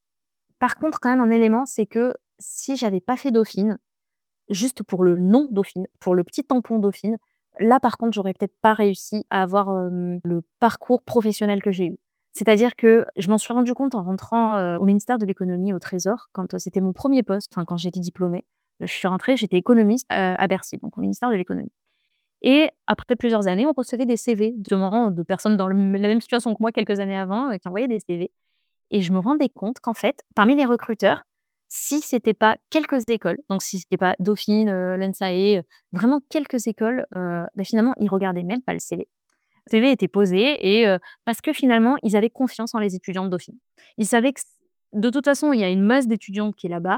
par contre, quand même, un élément, c'est que si j'avais pas fait Dauphine, juste pour le nom Dauphine, pour le petit tampon Dauphine, là, par contre, j'aurais peut-être pas réussi à avoir, hem, le parcours professionnel que j'ai eu. C'est-à-dire que je m'en suis rendu compte en rentrant, heu, au ministère de l'économie, au Trésor, quand, heu, c'était mon premier poste, enfin, quand j'étais diplômée. Je suis rentrée, j'étais économiste, heu, à Bercy, donc au ministère de l'économie et après plusieurs années, on recevait des C V justement de personnes dans le m la même situation que moi quelques années avant, heu, qui envoyaient des C V et je me rendais compte qu'en fait, parmi les recruteurs, si c'était pas quelques écoles, donc si c'était pas Dauphine, heu, l'ENSAE, heu, vraiment quelques écoles, heu, bah, finalement, ils regardaient même pas le C V. Le C V était posé et heu, parce que finalement, ils avaient confiance en les étudiants de Dauphine. Ils savaient que c de toute façon, il y a une masse d'étudiants qui est là-bas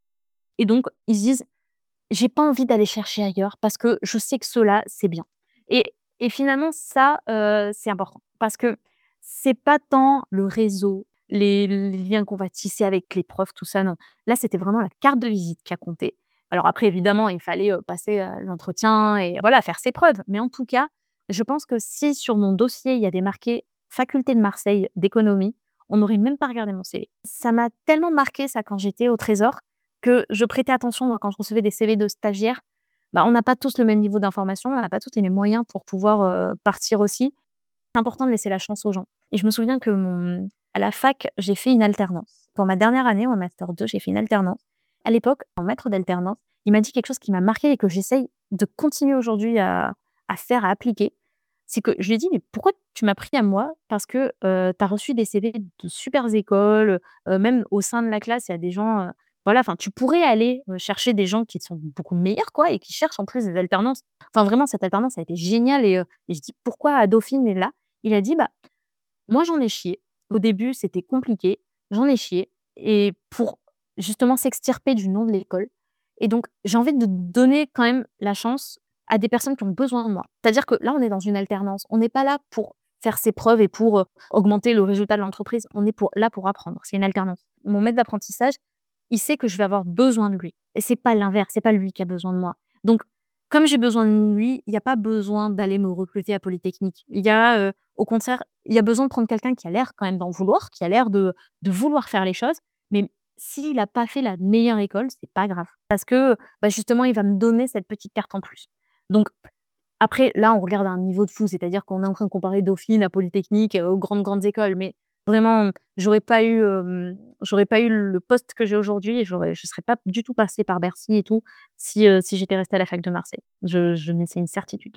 et donc ils se disent: «J'ai pas envie d'aller chercher ailleurs parce que je sais que ceux-là, c'est bien» et et finalement ça, heu, c'est important parce que c'est pas tant le réseau, les les liens qu'on va tisser avec les profs, tout ça, non. Là, c'était vraiment la carte de visite qui a compté. Alors après, évidemment, il fallait, heu, passer, heu, l'entretien et voilà, faire ses preuves. Mais en tout cas, je pense que si sur mon dossier, il y avait marqué faculté de Marseille d'économie, on n'aurait même pas regardé mon C V. Ça m'a tellement marqué ça quand j'étais au Trésor que je prêtais attention, moi, quand je recevais des C V de stagiaires. Bah, on n'a pas tous le même niveau d'information, on n'a pas tous les mêmes moyens pour pouvoir, heu, partir aussi. C'est important de laisser la chance aux gens et je me souviens que mon à la fac, j'ai fait une alternance. Pour ma dernière année en master deux, j'ai fait une alternance. À l'époque, mon maître d'alternance, il m'a dit quelque chose qui m'a marquée et que j'essaye de continuer aujourd'hui à à faire, à appliquer. C'est que je lui ai dit: «Mais pourquoi tu m'as pris à moi? Parce que, heu, tu as reçu des C V de supers écoles, heu, même au sein de la classe, il y a des gens, heu, voilà, enfin, tu pourrais aller, heu, chercher des gens qui sont beaucoup meilleurs, quoi et qui cherchent en plus des alternances». Enfin, vraiment, cette alternance a été géniale et heu et je dis: «Pourquoi à Dauphine est là?» Il a dit: «Bah, moi, j'en ai chié. Au début, c'était compliqué. J'en ai chié et pour justement s'extirper du nom de l'école et donc j'ai envie de donner quand même la chance à des personnes qui ont besoin de moi». C'est-à-dire que là, on est dans une alternance. On n'est pas là pour faire ses preuves et pour, heu, augmenter le résultat de l'entreprise. On est pour là pour apprendre. C'est une alternance. Mon maître d'apprentissage, il sait que je vais avoir besoin de lui et c'est pas l'inverse, c'est pas lui qui a besoin de moi. Donc comme j'ai besoin de lui, il y a pas besoin d'aller me recruter à Polytechnique. Il y a, heu, au contraire, il y a besoin de prendre quelqu'un qui a l'air quand même d'en vouloir, qui a l'air de de vouloir faire les choses, mais s'il a pas fait la meilleure école, c'est pas grave parce que, bah, justement, il va me donner cette petite carte en plus. Donc après, là, on regarde à un niveau de fou, c'est-à-dire qu'on est en train de comparer Dauphine à Polytechnique, heu, aux grandes, grandes écoles, mais vraiment, j'aurais pas eu, hem, j'aurais pas eu le poste que j'ai aujourd'hui et j'aurais je serais pas du tout passée par Bercy et tout si, heu, si j'étais restée à la fac de Marseille. Je je mais c'est une certitude.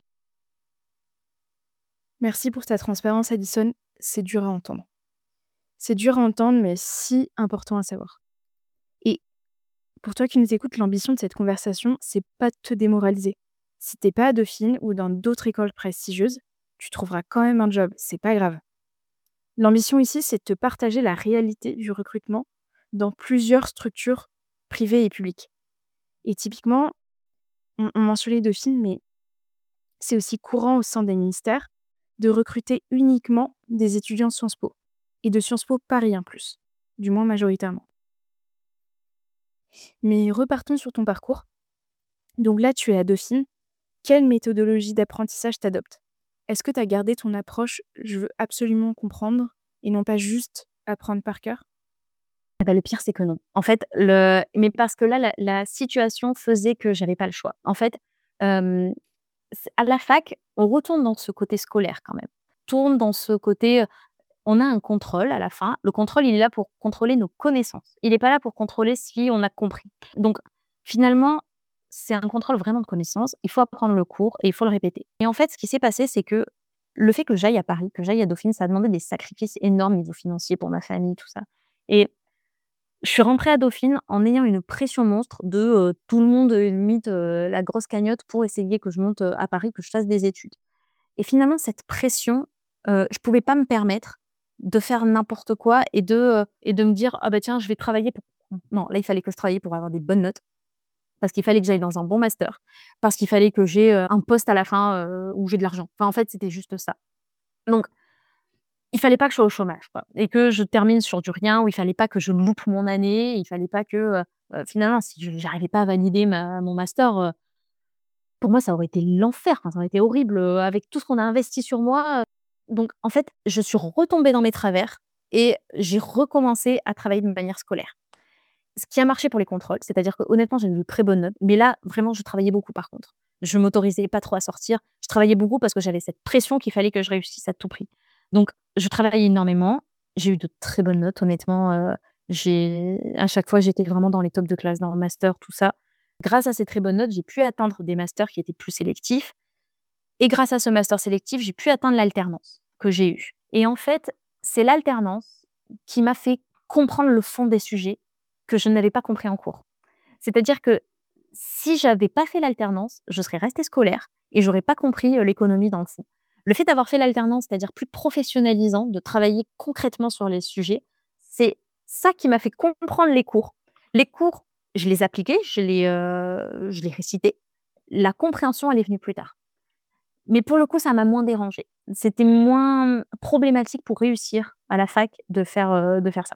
Merci pour ta transparence, Alison. C'est dur à entendre. C'est dur à entendre, mais si important à savoir. Et pour toi qui nous écoutes, l'ambition de cette conversation, c'est pas de te démoraliser. Si t'es pas à Dauphine ou dans d'autres écoles prestigieuses, tu trouveras quand même un job, c'est pas grave. L'ambition ici, c'est de te partager la réalité du recrutement dans plusieurs structures privées et publiques. Et typiquement, on, on mentionnait Dauphine, mais c'est aussi courant au sein des ministères de recruter uniquement des étudiants Sciences Po et de Sciences Po Paris en plus, du moins majoritairement. Mais repartons sur ton parcours. Donc là, tu es à Dauphine. Quelle méthodologie d'apprentissage t'adoptes? Est-ce que tu as gardé ton approche «je veux absolument comprendre» et non pas juste apprendre par cœur? Et bah, le pire, c'est que non. En fait, le mais parce que là, la la situation faisait que j'avais pas le choix. En fait, hem, c à la fac, on retourne dans ce côté scolaire quand même. Tourne dans ce côté, heu, on a un contrôle à la fin. Le contrôle, il est là pour contrôler nos connaissances. Il est pas là pour contrôler si on a compris. Donc finalement, c'est un contrôle vraiment de connaissances. Il faut apprendre le cours et il faut le répéter. Et en fait, ce qui s'est passé, c'est que le fait que j'aille à Paris, que j'aille à Dauphine, ça a demandé des sacrifices énormes niveau financier pour ma famille, tout ça. Et je suis rentrée à Dauphine en ayant une pression monstre de, heu, tout le monde, heu, limite, heu, la grosse cagnotte pour essayer que je monte, heu, à Paris, que je fasse des études. Et finalement, cette pression, heu, je pouvais pas me permettre de faire n'importe quoi et de, heu et de me dire: «Ah bah tiens, je vais travailler pour» non, là, il fallait que je travaille pour avoir des bonnes notes parce qu'il fallait que j'aille dans un bon master, parce qu'il fallait que j'ai, heu, un poste à la fin, heu, où j'ai de l'argent. Enfin, en fait, c'était juste ça. Donc il fallait pas que je sois au chômage, quoi et que je termine sur du rien, où il fallait pas que je loupe mon année, il fallait pas que, heu heu, finalement, si je j'arrivais pas à valider ma mon master, heu, pour moi, ça aurait été l'enfer, enfin, ça aurait été horrible, heu, avec tout ce qu'on a investi sur moi, heu. Donc en fait, je suis retombée dans mes travers et j'ai recommencé à travailler de manière scolaire. Ce qui a marché pour les contrôles, c'est-à-dire que honnêtement, j'ai eu de très bonnes notes, mais là, vraiment, je travaillais beaucoup par contre. Je m'autorisais pas trop à sortir. Je travaillais beaucoup parce que j'avais cette pression qu'il fallait que je réussisse à tout prix. Donc je travaillais énormément. J'ai eu de très bonnes notes, honnêtement, heu, j'ai à chaque fois, j'étais vraiment dans les tops de classe, dans le master, tout ça. Grâce à ces très bonnes notes, j'ai pu atteindre des masters qui étaient plus sélectifs et grâce à ce master sélectif, j'ai pu atteindre l'alternance que j'ai eue et en fait, c'est l'alternance qui m'a fait comprendre le fond des sujets que je n'avais pas compris en cours. C'est-à-dire que si j'avais pas fait l'alternance, je serais restée scolaire et j'aurais pas compris, heu, l'économie dans le fond. Le fait d'avoir fait l'alternance, c'est-à-dire plus professionnalisant, de travailler concrètement sur les sujets, c'est ça qui m'a fait comprendre les cours. Les cours, je les appliquais, je les, heu, je les récitais. La compréhension, elle est venue plus tard. Mais pour le coup, ça m'a moins dérangée. C'était moins problématique pour réussir à la fac de faire, heu, de faire ça.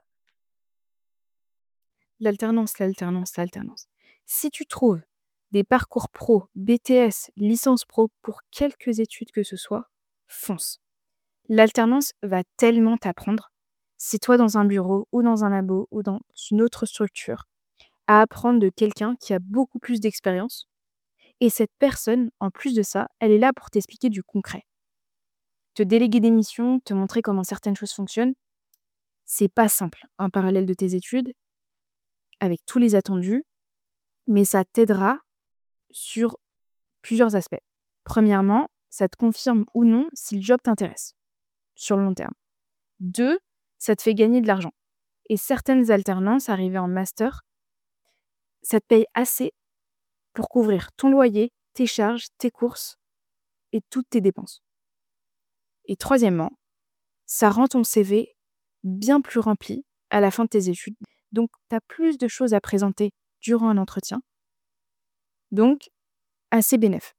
L'alternance, l'alternance, l'alternance. Si tu trouves des parcours pro, B T S, licence pro pour quelques études que ce soit, fonce. L'alternance va tellement t'apprendre, c'est toi dans un bureau ou dans un labo ou dans une autre structure, à apprendre de quelqu'un qui a beaucoup plus d'expérience. Et cette personne, en plus de ça, elle est là pour t'expliquer du concret. Te déléguer des missions, te montrer comment certaines choses fonctionnent, c'est pas simple en parallèle de tes études, avec tous les attendus, mais ça t'aidera sur plusieurs aspects. Premièrement, ça te confirme ou non si le job t'intéresse, sur le long terme. Deux, ça te fait gagner de l'argent. Et certaines alternances arrivées en master, ça te paye assez pour couvrir ton loyer, tes charges, tes courses et toutes tes dépenses. Et troisièmement, ça rend ton C V bien plus rempli à la fin de tes études. Donc, tu as plus de choses à présenter durant un entretien. Donc, assez bénéf.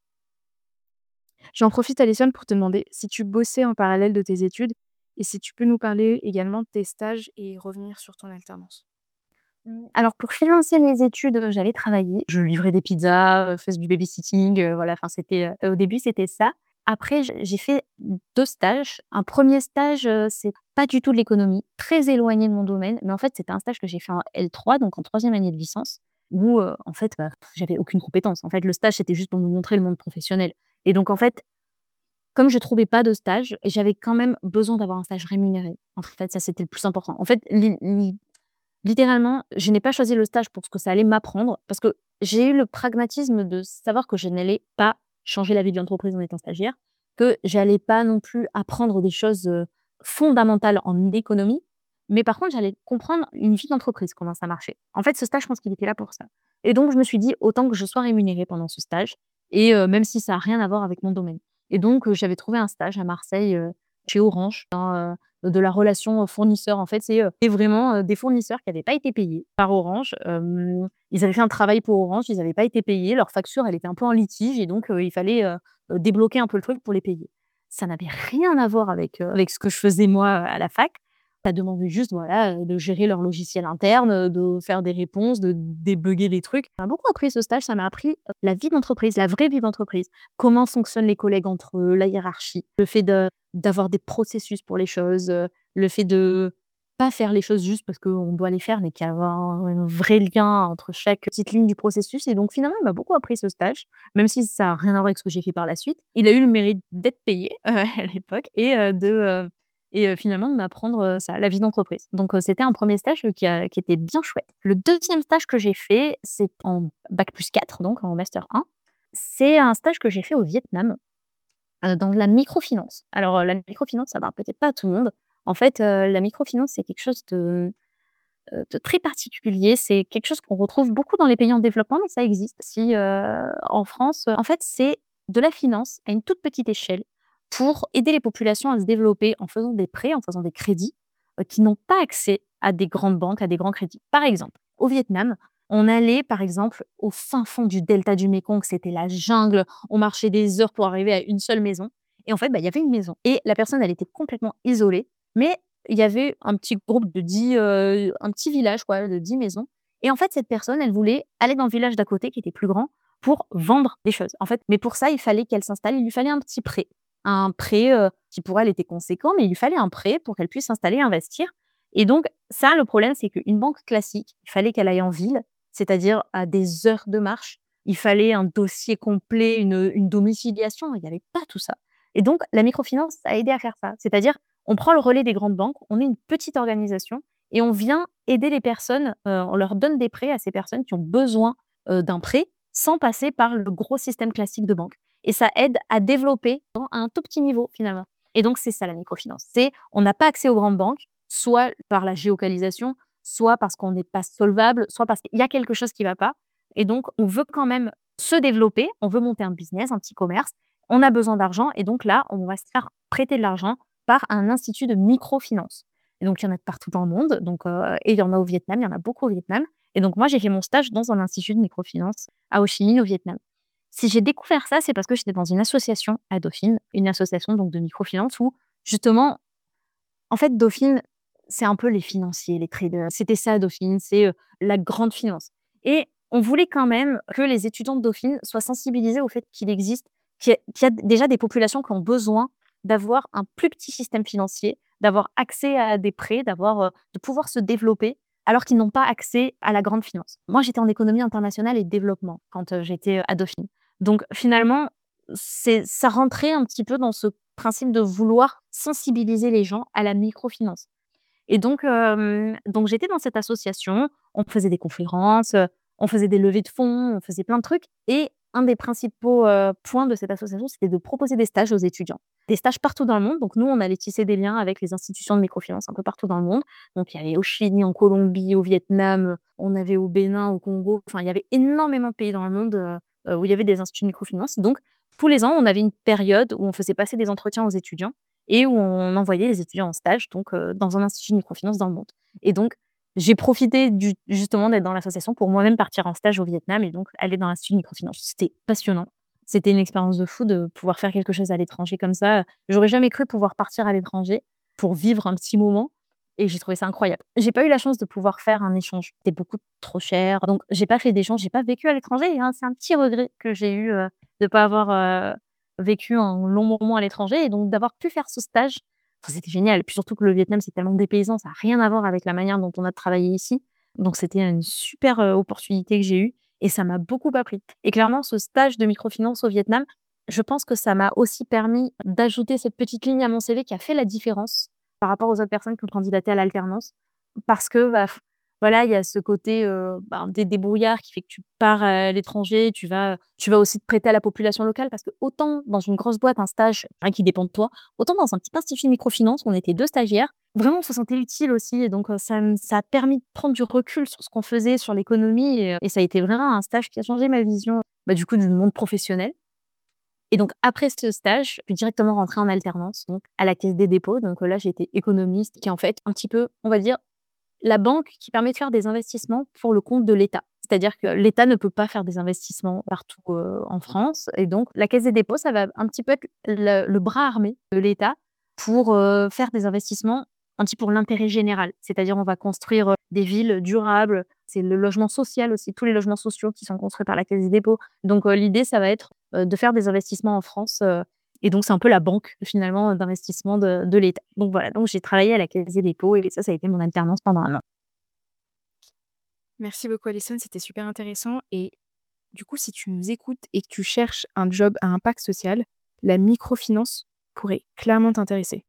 J'en profite, Alison, pour te demander si tu bossais en parallèle de tes études et si tu peux nous parler également de tes stages et revenir sur ton alternance. Mmh, alors pour financer mes études, heu, j'allais travailler. Je livrais des pizzas, heu, faisais du babysitting, heu, voilà, enfin c'était, heu, au début c'était ça. Après j j'ai fait deux stages. Un premier stage, heu, c'est pas du tout de l'économie, très éloigné de mon domaine, mais en fait c'était un stage que j'ai fait en L trois, donc en troisième année de licence, où, heu, en fait, bah, j'avais aucune compétence. En fait, le stage c'était juste pour me montrer le monde professionnel et donc en fait, comme je trouvais pas de stage, j'avais quand même besoin d'avoir un stage rémunéré. En fait, ça c'était le plus important. En fait, li li littéralement, je n'ai pas choisi le stage pour ce que ça allait m'apprendre, parce que j'ai eu le pragmatisme de savoir que je n'allais pas changer la vie de l'entreprise en étant stagiaire, que j'allais pas non plus apprendre des choses, heu, fondamentales en économie, mais par contre, j'allais comprendre une vie d'entreprise, comment ça marchait. En fait, ce stage, je pense qu'il était là pour ça et donc je me suis dit: «Autant que je sois rémunérée pendant ce stage et heu, même si ça a rien à voir avec mon domaine» et donc heu, j'avais trouvé un stage à Marseille, heu, chez Orange, dans, heu, de la relation, fournisseur. En fait, c'est, heu, c'est vraiment, heu, des fournisseurs qui n'avaient pas été payés par Orange. Hem, ils avaient fait un travail pour Orange, ils n'avaient pas été payés. Leur facture, elle était un peu en litige et donc heu, il fallait, heu heu, débloquer un peu le truc pour les payer. Ça n'avait rien à voir avec, heu, avec ce que je faisais moi, à la fac. Ça demandait juste, voilà, heu, de gérer leur logiciel interne, heu, de faire des réponses, de débugger des trucs. Ça m'a beaucoup appris ce stage, ça m'a appris, heu, la vie d'entreprise, la vraie vie d'entreprise. Comment fonctionnent les collègues entre eux, la hiérarchie, le fait de d'avoir des processus pour les choses, heu, le fait de pas faire les choses juste parce qu'on doit les faire, mais qu'il y a avoir un vrai lien entre chaque petite ligne du processus et donc finalement, il m'a beaucoup appris ce stage, même si ça a rien à voir avec ce que j'ai fait par la suite. Il a eu le mérite d'être payé, heu, à l'époque et heu, de, heu et heu, finalement de m'apprendre, heu, ça, la vie d'entreprise. Donc heu, c'était un premier stage, heu, qui a qui était bien chouette. Le deuxième stage que j'ai fait, c'est en bac plus quatre, donc en master un. C'est un stage que j'ai fait au Vietnam. Heu, dans la microfinance. Alors, heu, la microfinance, ça parle peut-être pas à tout le monde. En fait, heu, la microfinance, c'est quelque chose de, heu, de très particulier. C'est quelque chose qu'on retrouve beaucoup dans les pays en développement, mais ça existe aussi, heu, en France. En fait, c'est de la finance à une toute petite échelle pour aider les populations à se développer en faisant des prêts, en faisant des crédits, heu, qui n'ont pas accès à des grandes banques, à des grands crédits. Par exemple, au Vietnam, On allait, par exemple, au fin fond du delta du Mékong, c'était la jungle, on marchait des heures pour arriver à une seule maison et en fait, bah, il y avait une maison et la personne, elle était complètement isolée, mais il y avait un petit groupe de dix, heu, un petit village quoi, de dix maisons et en fait, cette personne, elle voulait aller dans le village d'à côté qui était plus grand pour vendre des choses. En fait, mais pour ça, il fallait qu'elle s'installe, il lui fallait un petit prêt. Un prêt, heu, qui pour elle était conséquent, mais il lui fallait un prêt pour qu'elle puisse s'installer et investir et donc ça, le problème, c'est qu'une banque classique, il fallait qu'elle aille en ville, c'est-à-dire à des heures de marche. Il fallait un dossier complet, une, une domiciliation. Il n'y avait pas tout ça. Et donc, la microfinance a aidé à faire ça. C'est-à-dire, on prend le relais des grandes banques, on est une petite organisation et on vient aider les personnes, euh, on leur donne des prêts à ces personnes qui ont besoin euh, d'un prêt sans passer par le gros système classique de banque. Et ça aide à développer à un tout petit niveau finalement. Et donc, c'est ça la microfinance. C'est, on n'a pas accès aux grandes banques, soit par la géolocalisation, soit parce qu'on n'est pas solvable, soit parce qu'il y a quelque chose qui ne va pas. Et donc, on veut quand même se développer, on veut monter un business, un petit commerce, on a besoin d'argent et donc là, on va se faire prêter de l'argent par un institut de microfinance. Et donc, il y en a de partout dans le monde, donc, euh, et il y en a au Vietnam, il y en a beaucoup au Vietnam. Et donc, moi, j'ai fait mon stage dans un institut de microfinance à Ho Chi Minh, au Vietnam. Si j'ai découvert ça, c'est parce que j'étais dans une association à Dauphine, une association donc de microfinance où justement en fait, Dauphine, c'est un peu les financiers, les traders. C'était ça Dauphine, c'est, heu, la grande finance et on voulait quand même que les étudiants de Dauphine soient sensibilisés au fait qu'il existe qu'il y a qu'il y a déjà des populations qui ont besoin d'avoir un plus petit système financier, d'avoir accès à des prêts, d'avoir, heu, de pouvoir se développer alors qu'ils n'ont pas accès à la grande finance. Moi, j'étais en économie internationale et développement quand, heu, j'étais, à Dauphine. Donc finalement, c'est ça rentrait un petit peu dans ce principe de vouloir sensibiliser les gens à la microfinance. Et donc, hem, donc j'étais dans cette association, on faisait des conférences, heu, on faisait des levées de fonds, on faisait plein de trucs et un des principaux, heu, points de cette association, c'était de proposer des stages aux étudiants. Des stages partout dans le monde, donc nous, on allait tisser des liens avec les institutions de microfinance un peu partout dans le monde. Donc il y avait au Chili, en Colombie, au Vietnam, on avait au Bénin, au Congo, enfin il y avait énormément de pays dans le monde, heu heu, où il y avait des instituts de microfinance. Donc tous les ans, on avait une période où on faisait passer des entretiens aux étudiants et où on envoyait les étudiants en stage donc heu, dans un institut de microfinance dans le monde et donc j'ai profité du justement d'être dans l'association pour moi-même partir en stage au Vietnam et donc aller dans l'institut de microfinance. C'était passionnant. C'était une expérience de fou de pouvoir faire quelque chose à l'étranger comme ça. J'aurais jamais cru pouvoir partir à l'étranger pour vivre un petit moment et j'ai trouvé ça incroyable. J'ai pas eu la chance de pouvoir faire un échange. C'était beaucoup trop cher, donc j'ai pas fait d'échange, j'ai pas vécu à l'étranger, hein. C'est un petit regret que j'ai eu, heu, de pas avoir, heu, vécu un long moment à l'étranger et donc d'avoir pu faire ce stage, enfin, c'était génial. Puis surtout que le Vietnam, c'est tellement dépaysant, ça a rien à voir avec la manière dont on a travaillé ici. Donc c'était une super, heu, opportunité que j'ai eue et ça m'a beaucoup appris. Et clairement, ce stage de microfinance au Vietnam, je pense que ça m'a aussi permis d'ajouter cette petite ligne à mon C V qui a fait la différence par rapport aux autres personnes qui ont candidaté à l'alternance. Parce que, bah, f voilà, il y a ce côté, heu, ben, dé débrouillard qui fait que tu pars à l'étranger, tu vas tu vas aussi te prêter à la population locale parce que autant dans une grosse boîte, un stage, rien qui dépend de toi, autant dans un petit institut de microfinance, on était deux stagiaires, vraiment on se sentait utile aussi et donc heu, ça m ça a permis de prendre du recul sur ce qu'on faisait, sur l'économie et heu et ça a été vraiment un stage qui a changé ma vision, bah, du coup du monde professionnel et donc après ce stage, je suis directement rentrée en alternance donc à la Caisse des dépôts donc heu, là j'étais économiste qui est en fait un petit peu, on va dire, la banque qui permet de faire des investissements pour le compte de l'État. C'est-à-dire que l'État ne peut pas faire des investissements partout, heu, en France et donc la Caisse des dépôts, ça va un petit peu être le le bras armé de l'État pour, heu, faire des investissements un petit pour l'intérêt général. C'est-à-dire on va construire, heu, des villes durables, c'est le logement social aussi, tous les logements sociaux qui sont construits par la Caisse des dépôts. Donc heu, l'idée, ça va être, heu, de faire des investissements en France, heu et donc c'est un peu la banque finalement d'investissement de de l'État. Donc voilà, donc j'ai travaillé à la Caisse des dépôts et ça, ça a été mon alternance pendant un an. Merci beaucoup Alison, c'était super intéressant et du coup, si tu nous écoutes et que tu cherches un job à impact social, la microfinance pourrait clairement t'intéresser.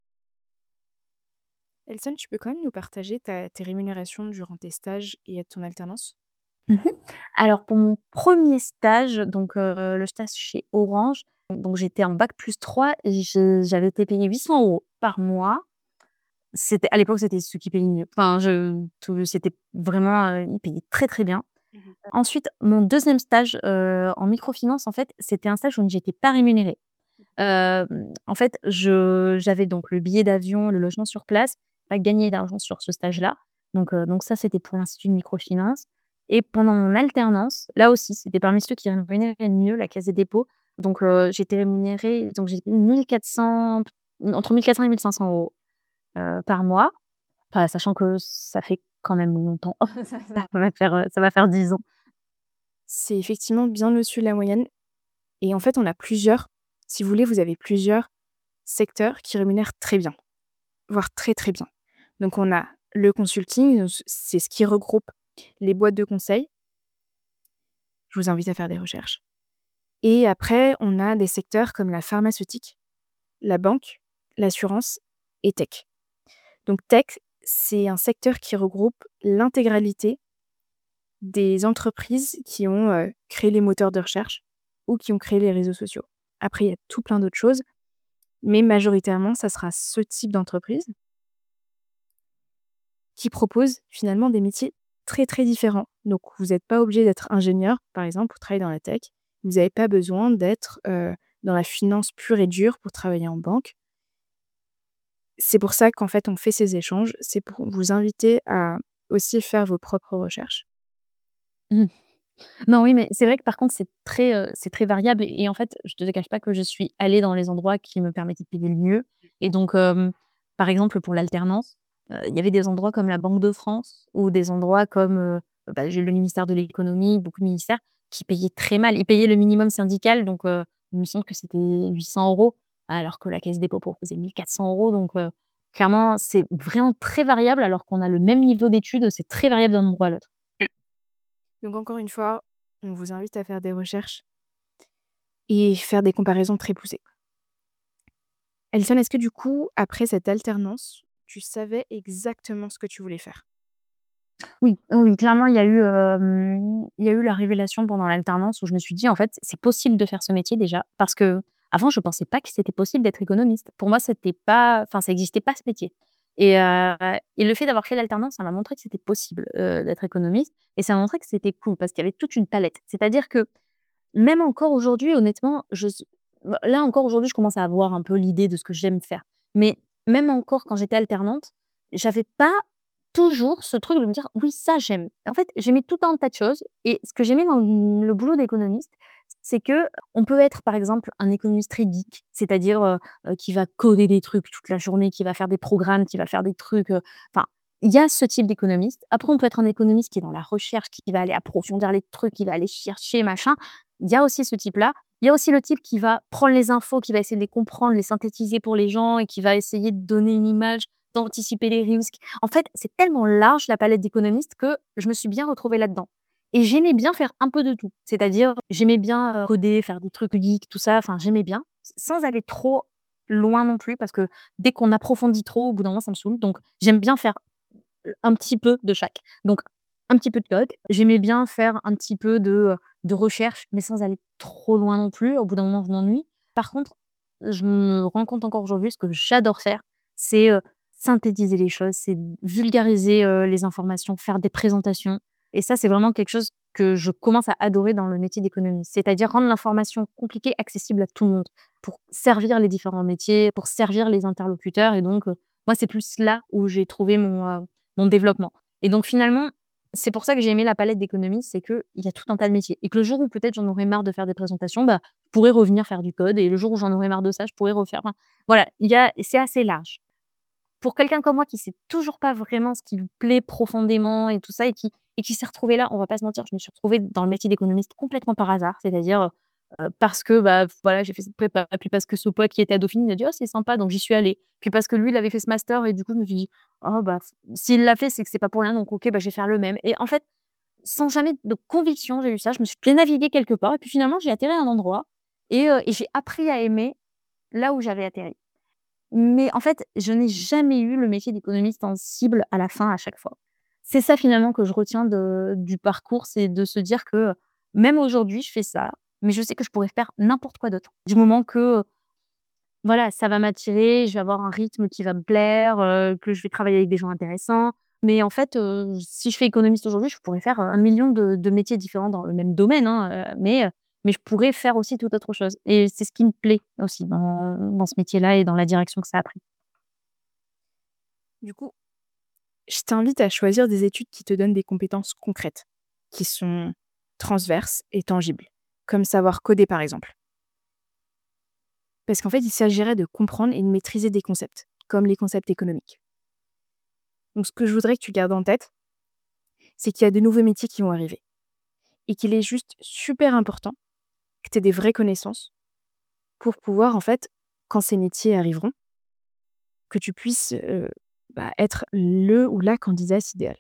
Elson, tu peux quand même nous partager ta tes rémunérations durant tes stages et ton alternance? Mmh. Alors pour mon premier stage, donc heu, le stage chez Orange, donc j'étais en bac plus trois et je j'avais été payée huit cents euros par mois. C'était à l'époque, c'était ceux qui payaient le mieux. Enfin, je tout c'était vraiment, heu, ils payaient très, très bien. Mmh. Ensuite, mon deuxième stage, heu, en microfinance, en fait, c'était un stage où j'étais pas rémunérée. Hem, en fait, je j'avais donc le billet d'avion, le logement sur place, pas gagné d'argent sur ce stage-là. Donc heu, donc ça, c'était pour l'institut de microfinance. Et pendant mon alternance, là aussi, c'était parmi ceux qui rémunéraient le mieux, la Caisse des dépôts. Donc, heu, j'étais rémunérée donc j'étais mille quatre cents entre mille quatre cents et mille cinq cents euros heu, par mois. Enfin, sachant que ça fait quand même longtemps. Ça ça va faire, heu, ça va faire dix ans. C'est effectivement bien au-dessus de la moyenne et en fait, on a plusieurs si vous voulez, vous avez plusieurs secteurs qui rémunèrent très bien, voire très, très bien. Donc on a le consulting, heu, c c'est ce qui regroupe les boîtes de conseil. Je vous invite à faire des recherches et après, on a des secteurs comme la pharmaceutique, la banque, l'assurance et tech. Donc tech, c'est un secteur qui regroupe l'intégralité des entreprises qui ont, heu, créé les moteurs de recherche ou qui ont créé les réseaux sociaux. Après, il y a tout plein d'autres choses, mais majoritairement, ça sera ce type d'entreprise qui propose finalement des métiers très, très différents. Donc vous êtes pas obligé d'être ingénieur, par exemple, pour travailler dans la tech. Vous avez pas besoin d'être, heu, dans la finance pure et dure pour travailler en banque. C'est pour ça qu'en fait, on fait ces échanges. C'est pour vous inviter à aussi faire vos propres recherches. Mmh. Non, oui, mais c'est vrai que par contre, c'est très, heu, c'est très variable et et en fait, je te cache pas que je suis allée dans les endroits qui me permettaient de payer le mieux et donc, hem, par exemple, pour l'alternance, heu, il y avait des endroits comme la Banque de France ou des endroits comme, heu, bah, j'ai le ministère de l'économie, beaucoup de ministères qui payaient très mal. Ils payaient le minimum syndical donc, heu, il me semble que c'était huit cents euros alors que la Caisse des dépôts proposait mille quatre cents euros donc, heu, clairement, c'est vraiment très variable alors qu'on a le même niveau d'études, c'est très variable d'un endroit à l'autre. Donc encore une fois, on vous invite à faire des recherches et faire des comparaisons très poussées. Alison, est-ce que du coup, après cette alternance, tu savais exactement ce que tu voulais faire? Oui, oui, oui, clairement, il y a eu, hem, il y a eu la révélation pendant l'alternance où je me suis dit: «En fait, c'est possible de faire ce métier déjà». Parce qu'avant, je pensais pas que c'était possible d'être économiste. Pour moi, c'était pas enfin, ça existait pas ce métier et heu et le fait d'avoir fait l'alternance, ça m'a montré que c'était possible, heu, d'être économiste et ça m'a montré que c'était cool parce qu'il y avait toute une palette. C'est-à-dire que même encore aujourd'hui, honnêtement, je s bah, là encore aujourd'hui, je commence à avoir un peu l'idée de ce que j'aime faire. Mais même encore quand j'étais alternante, j'avais pas toujours ce truc de me dire: «Oui, ça j'aime». En fait, j'aimais tout un tas de choses et ce que j'aimais dans le boulot d'économiste, c'est que on peut être, par exemple, un économiste très geek, c'est-à-dire, heu heu, qui va coder des trucs toute la journée, qui va faire des programmes, qui va faire des trucs, heu, enfin, il y a ce type d'économiste. Après, on peut être un économiste qui est dans la recherche, qui va aller approfondir les trucs, qui va aller chercher, machin. Il y a aussi ce type-là. Il y a aussi le type qui va prendre les infos, qui va essayer de les comprendre, les synthétiser pour les gens et qui va essayer de donner une image, d'anticiper les risques. En fait, c'est tellement large la palette d'économistes que je me suis bien retrouvée là-dedans. Et j'aimais bien faire un peu de tout. C'est-à-dire, j'aimais bien euh, coder, faire des trucs geeks, tout ça. Enfin, j'aimais bien, sans aller trop loin non plus, parce que dès qu'on approfondit trop, au bout d'un moment, ça me saoule. Donc, j'aime bien faire un petit peu de chaque. Donc, un petit peu de code. J'aimais bien faire un petit peu de, heu, de recherche, mais sans aller trop loin non plus. Au bout d'un moment, je m'ennuie. Par contre, je me rends compte encore aujourd'hui, ce que j'adore faire, c'est, heu, synthétiser les choses, c'est vulgariser, heu, les informations, faire des présentations et ça, c'est vraiment quelque chose que je commence à adorer dans le métier d'économiste. C'est-à-dire rendre l'information compliquée accessible à tout le monde, pour servir les différents métiers, pour servir les interlocuteurs et donc, heu, moi, c'est plus là où j'ai trouvé mon, heu, mon développement et donc finalement, c'est pour ça que j'ai aimé la palette d'économie, c'est qu'il y a tout un tas de métiers et que le jour où peut-être j'en aurais marre de faire des présentations, bah, je pourrais revenir faire du code et le jour où j'en aurais marre de ça, je pourrais refaire enfin, voilà, il y a c'est assez large. Pour quelqu'un comme moi qui sait toujours pas vraiment ce qui lui plaît profondément et tout ça et qui et qui s'est retrouvé là, on va pas se mentir, je me suis retrouvée dans le métier d'économiste complètement par hasard. C'est-à-dire, heu, parce que, bah, voilà, j'ai fait cette prépa, puis parce que ce pote qui était à Dauphine, il a dit: «Oh, c'est sympa», donc j'y suis allée. Puis parce que lui, il avait fait ce master et du coup, je me suis dit: «Oh, bah, s'il l'a fait, c'est que c'est pas pour rien, donc OK, bah, je vais faire le même» et en fait, sans jamais de conviction, j'ai eu ça. Je me suis fait naviguer quelque part et puis finalement, j'ai atterri à un endroit et heu et j'ai appris à aimer là où j'avais atterri. Mais en fait, je n'ai jamais eu le métier d'économiste en cible à la fin, à chaque fois. C'est ça finalement que je retiens de du parcours, c'est de se dire que, même aujourd'hui, je fais ça, mais je sais que je pourrais faire n'importe quoi d'autre. Du moment que, voilà, ça va m'attirer, je vais avoir un rythme qui va me plaire, heu, que je vais travailler avec des gens intéressants. Mais en fait, heu, si je fais économiste aujourd'hui, je pourrais faire, heu, un million de de métiers différents dans le même domaine, hein, heu, mais heu, mais je pourrais faire aussi toute autre chose et c'est ce qui me plaît aussi dans dans ce métier-là et dans la direction que ça a pris. Du coup, je t'invite à choisir des études qui te donnent des compétences concrètes, qui sont transverses et tangibles, comme savoir coder par exemple. Parce qu'en fait, il s'agirait de comprendre et de maîtriser des concepts, comme les concepts économiques. Donc ce que je voudrais que tu gardes en tête, c'est qu'il y a de nouveaux métiers qui vont arriver et qu'il est juste super important que tu aies des vraies connaissances pour pouvoir, en fait, quand ces métiers arriveront, que tu puisses euh, bah, être le ou la candidate idéale.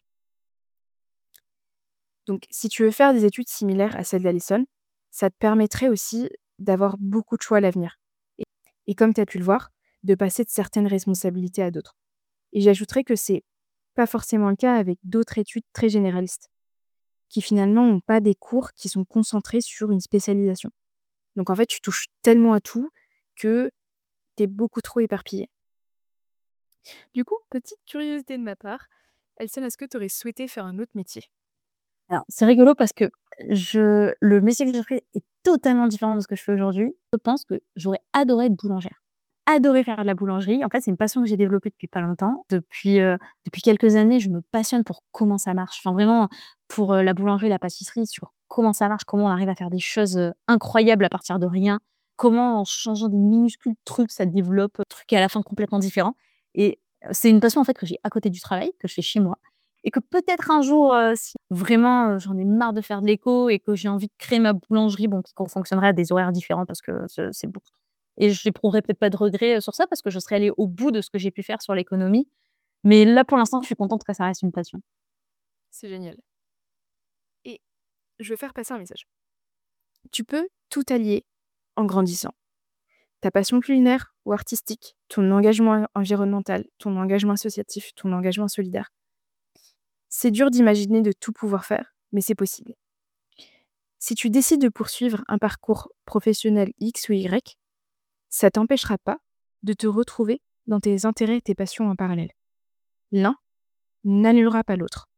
Donc, si tu veux faire des études similaires à celles d'Alison, ça te permettrait aussi d'avoir beaucoup de choix à l'avenir. Et, et comme tu as pu le voir, de passer de certaines responsabilités à d'autres. Et j'ajouterais que c'est pas forcément le cas avec d'autres études très généralistes, qui finalement n'ont pas des cours qui sont concentrés sur une spécialisation. Donc en fait, tu touches tellement à tout que tu es beaucoup trop éparpillé. Du coup, petite curiosité de ma part, Elsen, est-ce que tu aurais souhaité faire un autre métier? Alors, c'est rigolo parce que je le métier que je fais est totalement différent de ce que je fais aujourd'hui. Je pense que j'aurais adoré être boulangère. Adoré faire de la boulangerie. En fait, c'est une passion que j'ai développée depuis pas longtemps. Depuis, heu, depuis quelques années, je me passionne pour comment ça marche. Enfin, vraiment, pour, heu, la boulangerie, la pâtisserie, sur comment ça marche, comment on arrive à faire des choses, heu, incroyables à partir de rien. Comment en changeant des minuscules trucs, ça développe, heu, trucs à la fin complètement différents et heu, c'est une passion, en fait, que j'ai à côté du travail, que je fais chez moi et que peut-être un jour, heu, si vraiment, heu, j'en ai marre de faire de l'éco et que j'ai envie de créer ma boulangerie, bon, qu'on fonctionnerait à des horaires différents parce que ce c'est beaucoup et j'éprouverais peut-être pas de regrets, heu, sur ça parce que je serais allée au bout de ce que j'ai pu faire sur l'économie. Mais là, pour l'instant, je suis contente que ça reste une passion. C'est génial. Et je veux faire passer un message. Tu peux tout allier en grandissant. Ta passion culinaire ou artistique, ton engagement environnemental, ton engagement associatif, ton engagement solidaire. C'est dur d'imaginer de tout pouvoir faire, mais c'est possible. Si tu décides de poursuivre un parcours professionnel X ou Y, ça t'empêchera pas de te retrouver dans tes intérêts et tes passions en parallèle. L'un n'annulera pas l'autre.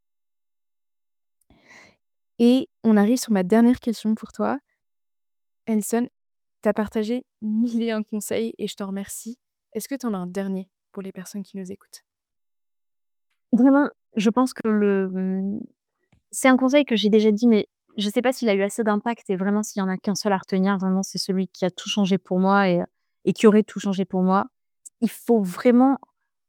Et on arrive sur ma dernière question pour toi. Elson, tu as partagé mille et un conseils et je t'en remercie. Est-ce que tu en as un dernier pour les personnes qui nous écoutent? Vraiment, je pense que le, mmh, c'est un conseil que j'ai déjà dit, mais je sais pas s'il a eu assez d'impact et vraiment s'il y en a qu'un seul à retenir, vraiment, c'est celui qui a tout changé pour moi et et qui aurait tout changé pour moi. Il faut vraiment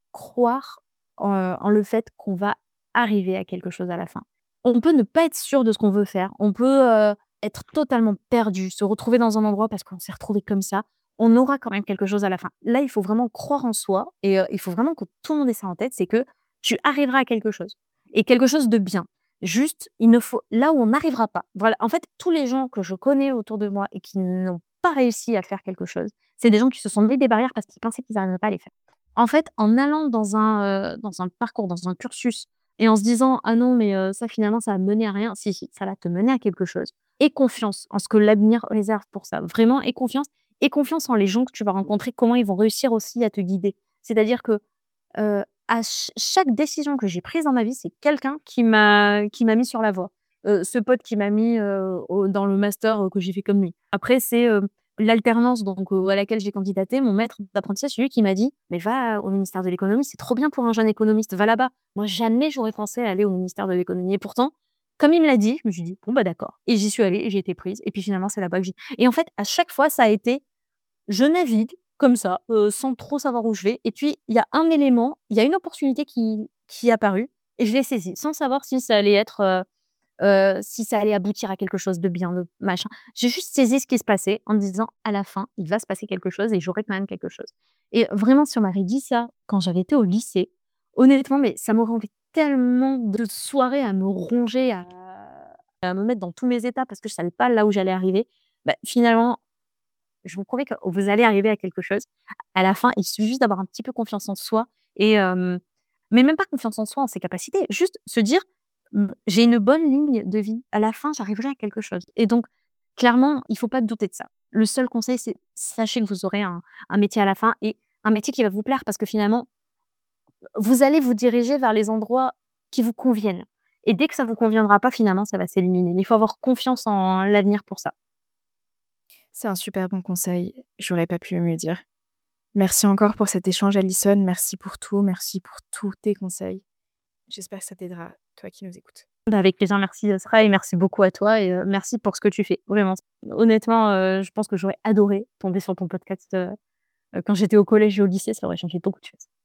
croire en, en le fait qu'on va arriver à quelque chose à la fin. On peut ne pas être sûr de ce qu'on veut faire. On peut, heu, être totalement perdu, se retrouver dans un endroit parce qu'on s'est retrouvé comme ça. On aura quand même quelque chose à la fin. Là, il faut vraiment croire en soi et heu, il faut vraiment que tout le monde ait ça en tête, c'est que tu arriveras à quelque chose et quelque chose de bien. Juste, il ne faut là où on n'arrivera pas. Voilà, en fait, tous les gens que je connais autour de moi et qui n'ont pas réussi à faire quelque chose, c'est des gens qui se sont mis des barrières parce qu'ils pensaient qu'ils n'arriveraient pas à les faire. En fait, en allant dans un, heu, dans un parcours, dans un cursus et en se disant: «Ah non, mais heu, ça finalement ça va mener à rien». Si, si, ça va te mener à quelque chose. Aie confiance en ce que l'avenir réserve pour ça. Vraiment, aie confiance. Aie confiance en les gens que tu vas rencontrer, comment ils vont réussir aussi à te guider. C'est-à-dire que, heu, à ch chaque décision que j'ai prise dans ma vie, c'est quelqu'un qui m'a qui m'a mis sur la voie. Heu, ce pote qui m'a mis, heu, au dans le master, heu, que j'ai fait comme lui. Après c'est, heu, l'alternance donc heu, à laquelle j'ai candidaté, mon maître d'apprentissage, c'est lui qui m'a dit: «Mais va au ministère de l'économie, c'est trop bien pour un jeune économiste, va là-bas». Moi, jamais j'aurais pensé aller au ministère de l'économie et pourtant, comme il me l'a dit, je me suis dit: «Bon, bah, d'accord» et j'y suis allée et j'ai été prise et puis finalement, c'est là-bas que j'ai et en fait, à chaque fois, ça a été je navigue comme ça, heu, sans trop savoir où je vais et puis il y a un élément, il y a une opportunité qui qui est apparue et je l'ai saisie sans savoir si ça allait être, heu heu, si ça allait aboutir à quelque chose de bien, de machin. J'ai juste saisi ce qui se passait en me disant: «À la fin, il va se passer quelque chose et j'aurai quand même quelque chose» et vraiment, si on m'avait dit ça quand j'avais été au lycée, honnêtement, mais ça m'aurait enlevé tellement de soirées à me ronger, à à me mettre dans tous mes états parce que je savais pas là où j'allais arriver. Bah, finalement, je vous promets que vous allez arriver à quelque chose. À la fin, il suffit juste d'avoir un petit peu confiance en soi et hem, mais même pas confiance en soi, en ses capacités, juste se dire: «Mmh, j'ai une bonne ligne de vie. À la fin, j'arriverai à quelque chose» et donc clairement, il faut pas douter de ça. Le seul conseil, c'est sachez que vous aurez un un métier à la fin et un métier qui va vous plaire parce que finalement, vous allez vous diriger vers les endroits qui vous conviennent et dès que ça vous conviendra pas, finalement, ça va s'éliminer. Mais il faut avoir confiance en l'avenir pour ça. C'est un super bon conseil, j'aurais pas pu mieux dire. Merci encore pour cet échange, Alison. Merci pour tout, merci pour tous tes conseils. J'espère que ça t'aidera, toi qui nous écoutes. Bah, avec plaisir, merci, Asra et merci beaucoup à toi et heu, merci pour ce que tu fais, vraiment. Honnêtement, heu, je pense que j'aurais adoré tomber sur ton podcast, heu heu, quand j'étais au collège et au lycée, ça aurait changé beaucoup de choses.